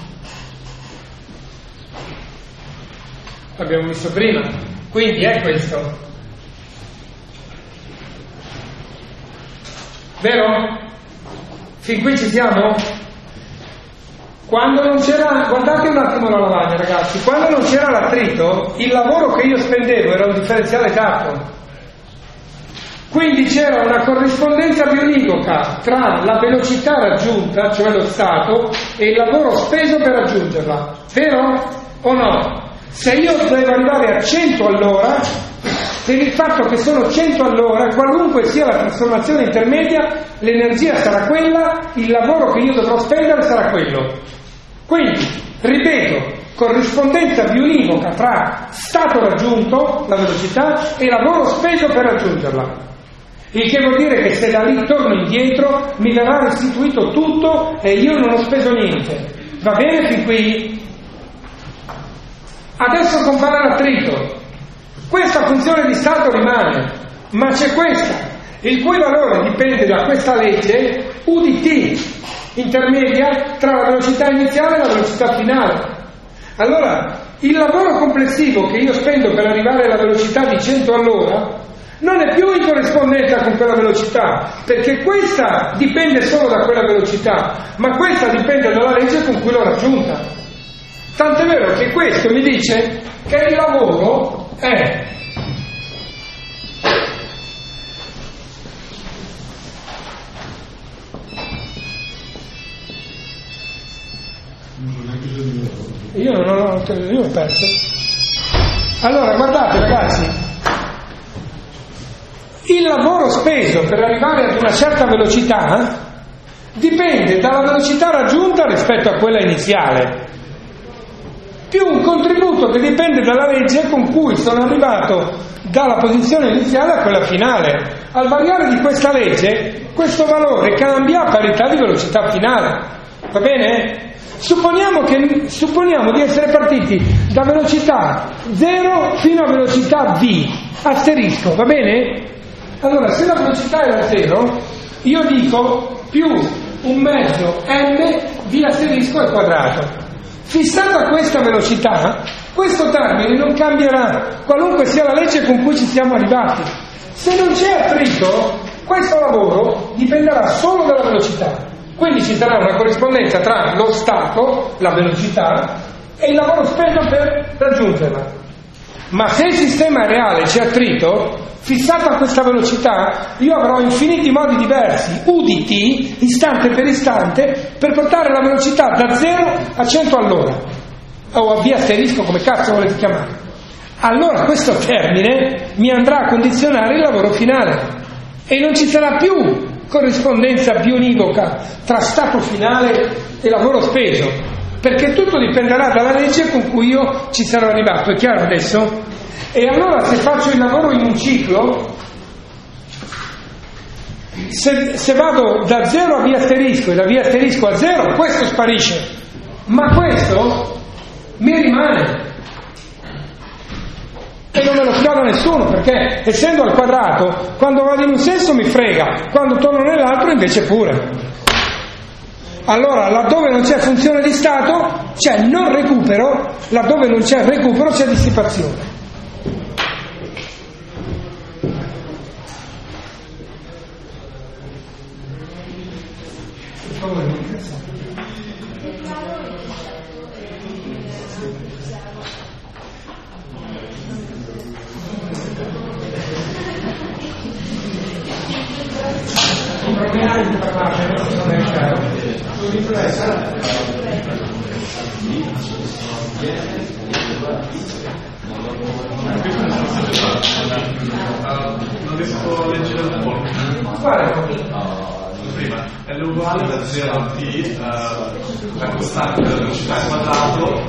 L'abbiamo visto prima. Quindi è questo. Vero? Fin qui ci siamo? Quando non c'era, guardate un attimo la lavagna ragazzi, quando non c'era l'attrito, il lavoro che io spendevo era un differenziale tatto. Quindi c'era una corrispondenza bionivoca tra la velocità raggiunta, cioè lo stato, e il lavoro speso per raggiungerla. Vero o no? Se io devo arrivare a 100 all'ora, per il fatto che sono 100 all'ora, qualunque sia la trasformazione intermedia, l'energia sarà quella, il lavoro che io dovrò spendere sarà quello. Quindi, ripeto, corrispondenza bionivoca tra stato raggiunto, la velocità, e lavoro speso per raggiungerla. Il che vuol dire che se da lì torno indietro mi verrà restituito tutto e io non ho speso niente. Va bene fin qui? Adesso compare l'attrito. Questa funzione di stato rimane, ma c'è questa, il cui valore dipende da questa legge U di t, intermedia tra la velocità iniziale e la velocità finale. Allora, il lavoro complessivo che io spendo per arrivare alla velocità di 100 all'ora non è più in corrispondenza con quella velocità, perché questa dipende solo da quella velocità, ma questa dipende dalla legge con cui l'ho raggiunta. Tant'è vero che questo mi dice che il lavoro è io ho perso. Allora guardate ragazzi, il lavoro speso per arrivare ad una certa velocità dipende dalla velocità raggiunta rispetto a quella iniziale, più un contributo che dipende dalla legge con cui sono arrivato dalla posizione iniziale a quella finale. Al variare di questa legge, questo valore cambia a parità di velocità finale. Va bene? Supponiamo di essere partiti da velocità 0 fino a velocità v, asterisco, va bene? Allora, se la velocità era 0, io dico più un mezzo m v asterisco al quadrato. Fissata questa velocità, questo termine non cambierà, qualunque sia la legge con cui ci siamo arrivati. Se non c'è attrito, questo lavoro dipenderà solo dalla velocità. Quindi ci sarà una corrispondenza tra lo stato, la velocità, e il lavoro speso per raggiungerla. Ma se il sistema è reale, c'è attrito, fissata questa velocità, io avrò infiniti modi diversi, U di t, istante per istante, per portare la velocità da 0 a 100 all'ora, o a v asterisco, come cazzo volete chiamare. Allora questo termine mi andrà a condizionare il lavoro finale, e non ci sarà più corrispondenza bionivoca tra stato finale e lavoro speso, perché tutto dipenderà dalla legge con cui io ci sarò arrivato. È chiaro adesso? E allora se faccio il lavoro in un ciclo, se vado da 0 a v asterisco e da v asterisco a 0, questo sparisce, ma questo mi rimane e non me lo chioda nessuno, perché essendo al quadrato, quando vado in un senso mi frega, quando torno nell'altro invece pure. Allora, laddove non c'è funzione di stato c'è non recupero, laddove non c'è recupero c'è dissipazione. Non riesco a leggere un po'. Guarda, prima è uguale da 0 a t, la costante della velocità al quadrato,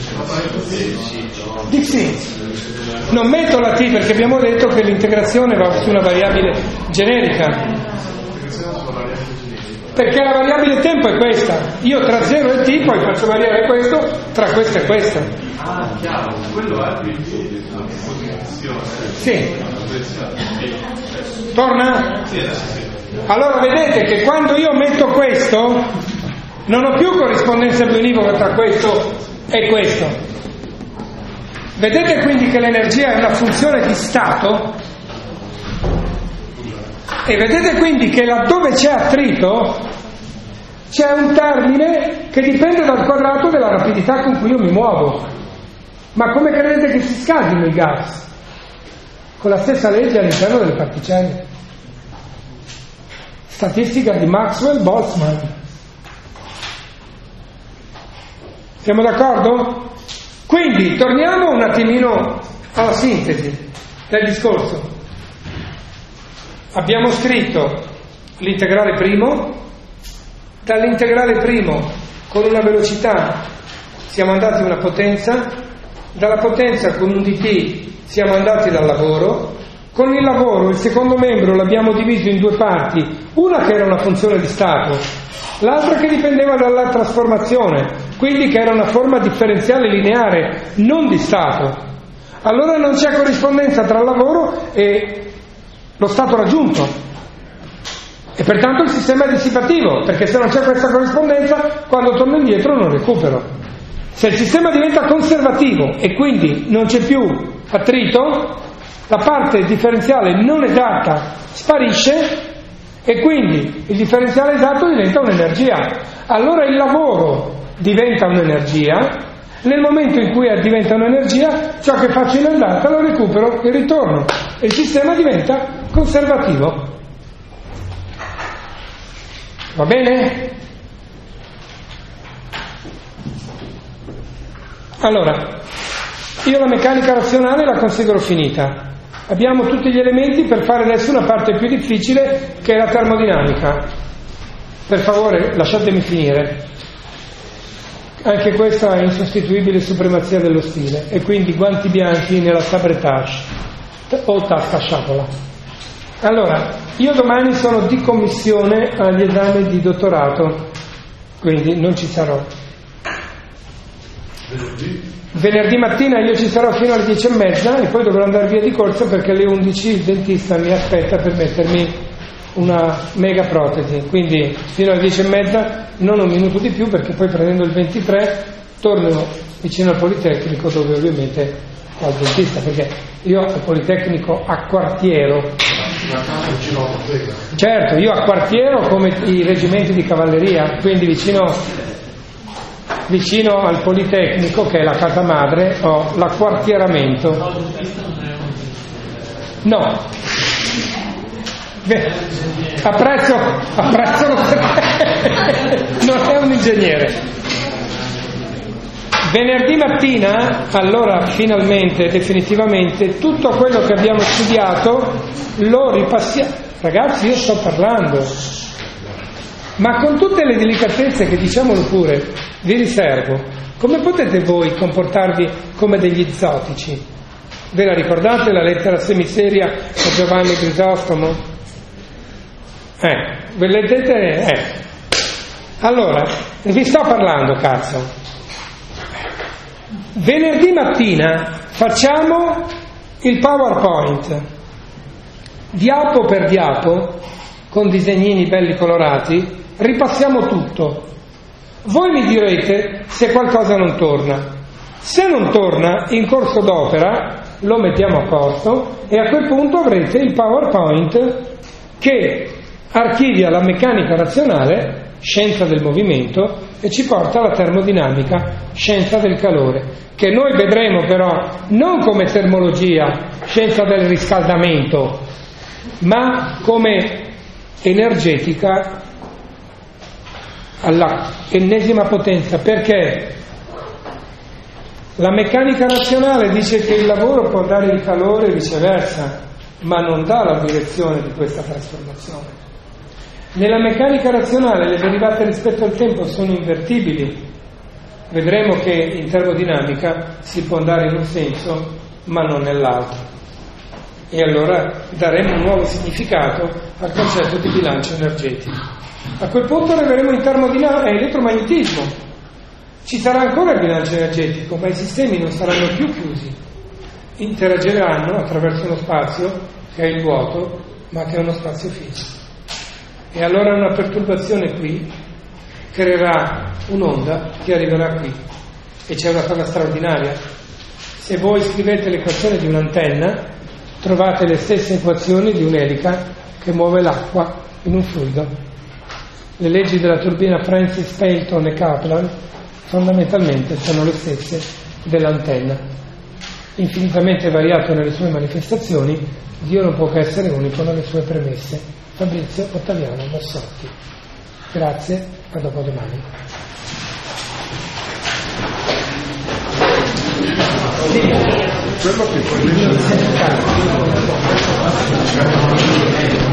sì. Non metto la t perché abbiamo detto che l'integrazione va su una variabile generica. Perché la variabile tempo è questa. Io tra 0 e t poi faccio variare questo tra questo e questo. Ah, chiaro, quello è quindi la posizione. Sì. Torna? Sì, adesso sì. Allora vedete che quando io metto questo non ho più corrispondenza bionivoca tra questo e questo. Vedete quindi che l'energia è una funzione di stato? E vedete quindi che laddove c'è attrito c'è un termine che dipende dal quadrato della rapidità con cui io mi muovo. Ma come credete che si scaldino i gas? Con la stessa legge all'interno delle particelle. Statistica di Maxwell-Boltzmann. Siamo d'accordo? Quindi torniamo un attimino alla sintesi del discorso. Abbiamo scritto l'integrale primo, dall'integrale primo con una velocità siamo andati a una potenza, dalla potenza con un dt siamo andati dal lavoro, con il lavoro il secondo membro l'abbiamo diviso in due parti, una che era una funzione di stato, l'altra che dipendeva dalla trasformazione, quindi che era una forma differenziale lineare, non di stato. Allora non c'è corrispondenza tra il lavoro e lo stato raggiunto, e pertanto il sistema è dissipativo, perché se non c'è questa corrispondenza, quando torno indietro non recupero. Se il sistema diventa conservativo e quindi non c'è più attrito, la parte differenziale non esatta sparisce e quindi il differenziale esatto diventa un'energia. Allora il lavoro diventa un'energia, nel momento in cui diventa un'energia, ciò che faccio in andata lo recupero in ritorno e il sistema diventa conservativo. Va bene? Allora, io la meccanica razionale la considero finita. Abbiamo tutti gli elementi per fare adesso una parte più difficile, che è la termodinamica. Per favore, lasciatemi finire. Anche questa è insostituibile supremazia dello stile, e quindi guanti bianchi nella sabretage o tasca sciabola. Allora, io domani sono di commissione agli esami di dottorato, quindi non ci sarò. Venerdì mattina io ci sarò fino alle 10:30 e poi dovrò andare via di corsa perché alle 11 il dentista mi aspetta per mettermi una mega protesi, quindi fino alle 10:30, non un minuto di più, perché poi prendendo il 23 torno vicino al Politecnico, dove ovviamente ho il dentista, perché io al Politecnico acquartiero. Certo, io acquartiero come i reggimenti di cavalleria, quindi vicino al Politecnico, che è la casa madre, ho l'acquartieramento. No. Beh, apprezzo non è un ingegnere. Venerdì mattina, allora finalmente, definitivamente, tutto quello che abbiamo studiato lo ripassiamo. Ragazzi, io sto parlando, ma con tutte le delicatezze che, diciamolo pure, vi riservo. Come potete voi comportarvi come degli zotici? Ve la ricordate la lettera semiseria a Giovanni Crisostomo? Ve leggete? Allora, vi sto parlando, cazzo. Venerdì mattina facciamo il PowerPoint, diapo per diapo, con disegnini belli colorati, ripassiamo tutto. Voi mi direte se qualcosa non torna. Se non torna, in corso d'opera lo mettiamo a posto e a quel punto avrete il PowerPoint che archivia la meccanica razionale, scienza del movimento, e ci porta alla termodinamica, scienza del calore, che noi vedremo però non come termologia, scienza del riscaldamento, ma come energetica alla ennesima potenza, perché la meccanica razionale dice che il lavoro può dare il calore e viceversa, ma non dà la direzione di questa trasformazione. Nella meccanica razionale le derivate rispetto al tempo sono invertibili. Vedremo che in termodinamica si può andare in un senso ma non nell'altro, e allora daremo un nuovo significato al concetto di bilancio energetico. A quel punto arriveremo in termodinamica e elettromagnetismo. Ci sarà ancora il bilancio energetico, ma i sistemi non saranno più chiusi, interagiranno attraverso uno spazio che è il vuoto, ma che è uno spazio fisso. E allora una perturbazione qui creerà un'onda che arriverà qui. E c'è una cosa straordinaria: se voi scrivete l'equazione di un'antenna, trovate le stesse equazioni di un'elica che muove l'acqua in un fluido. Le leggi della turbina Francis, Pelton e Kaplan fondamentalmente sono le stesse dell'antenna. Infinitamente variato nelle sue manifestazioni, Dio non può che essere unico nelle sue premesse. Fabrizio Ottaviano Mossotti. Grazie, a dopo domani. Quello che poi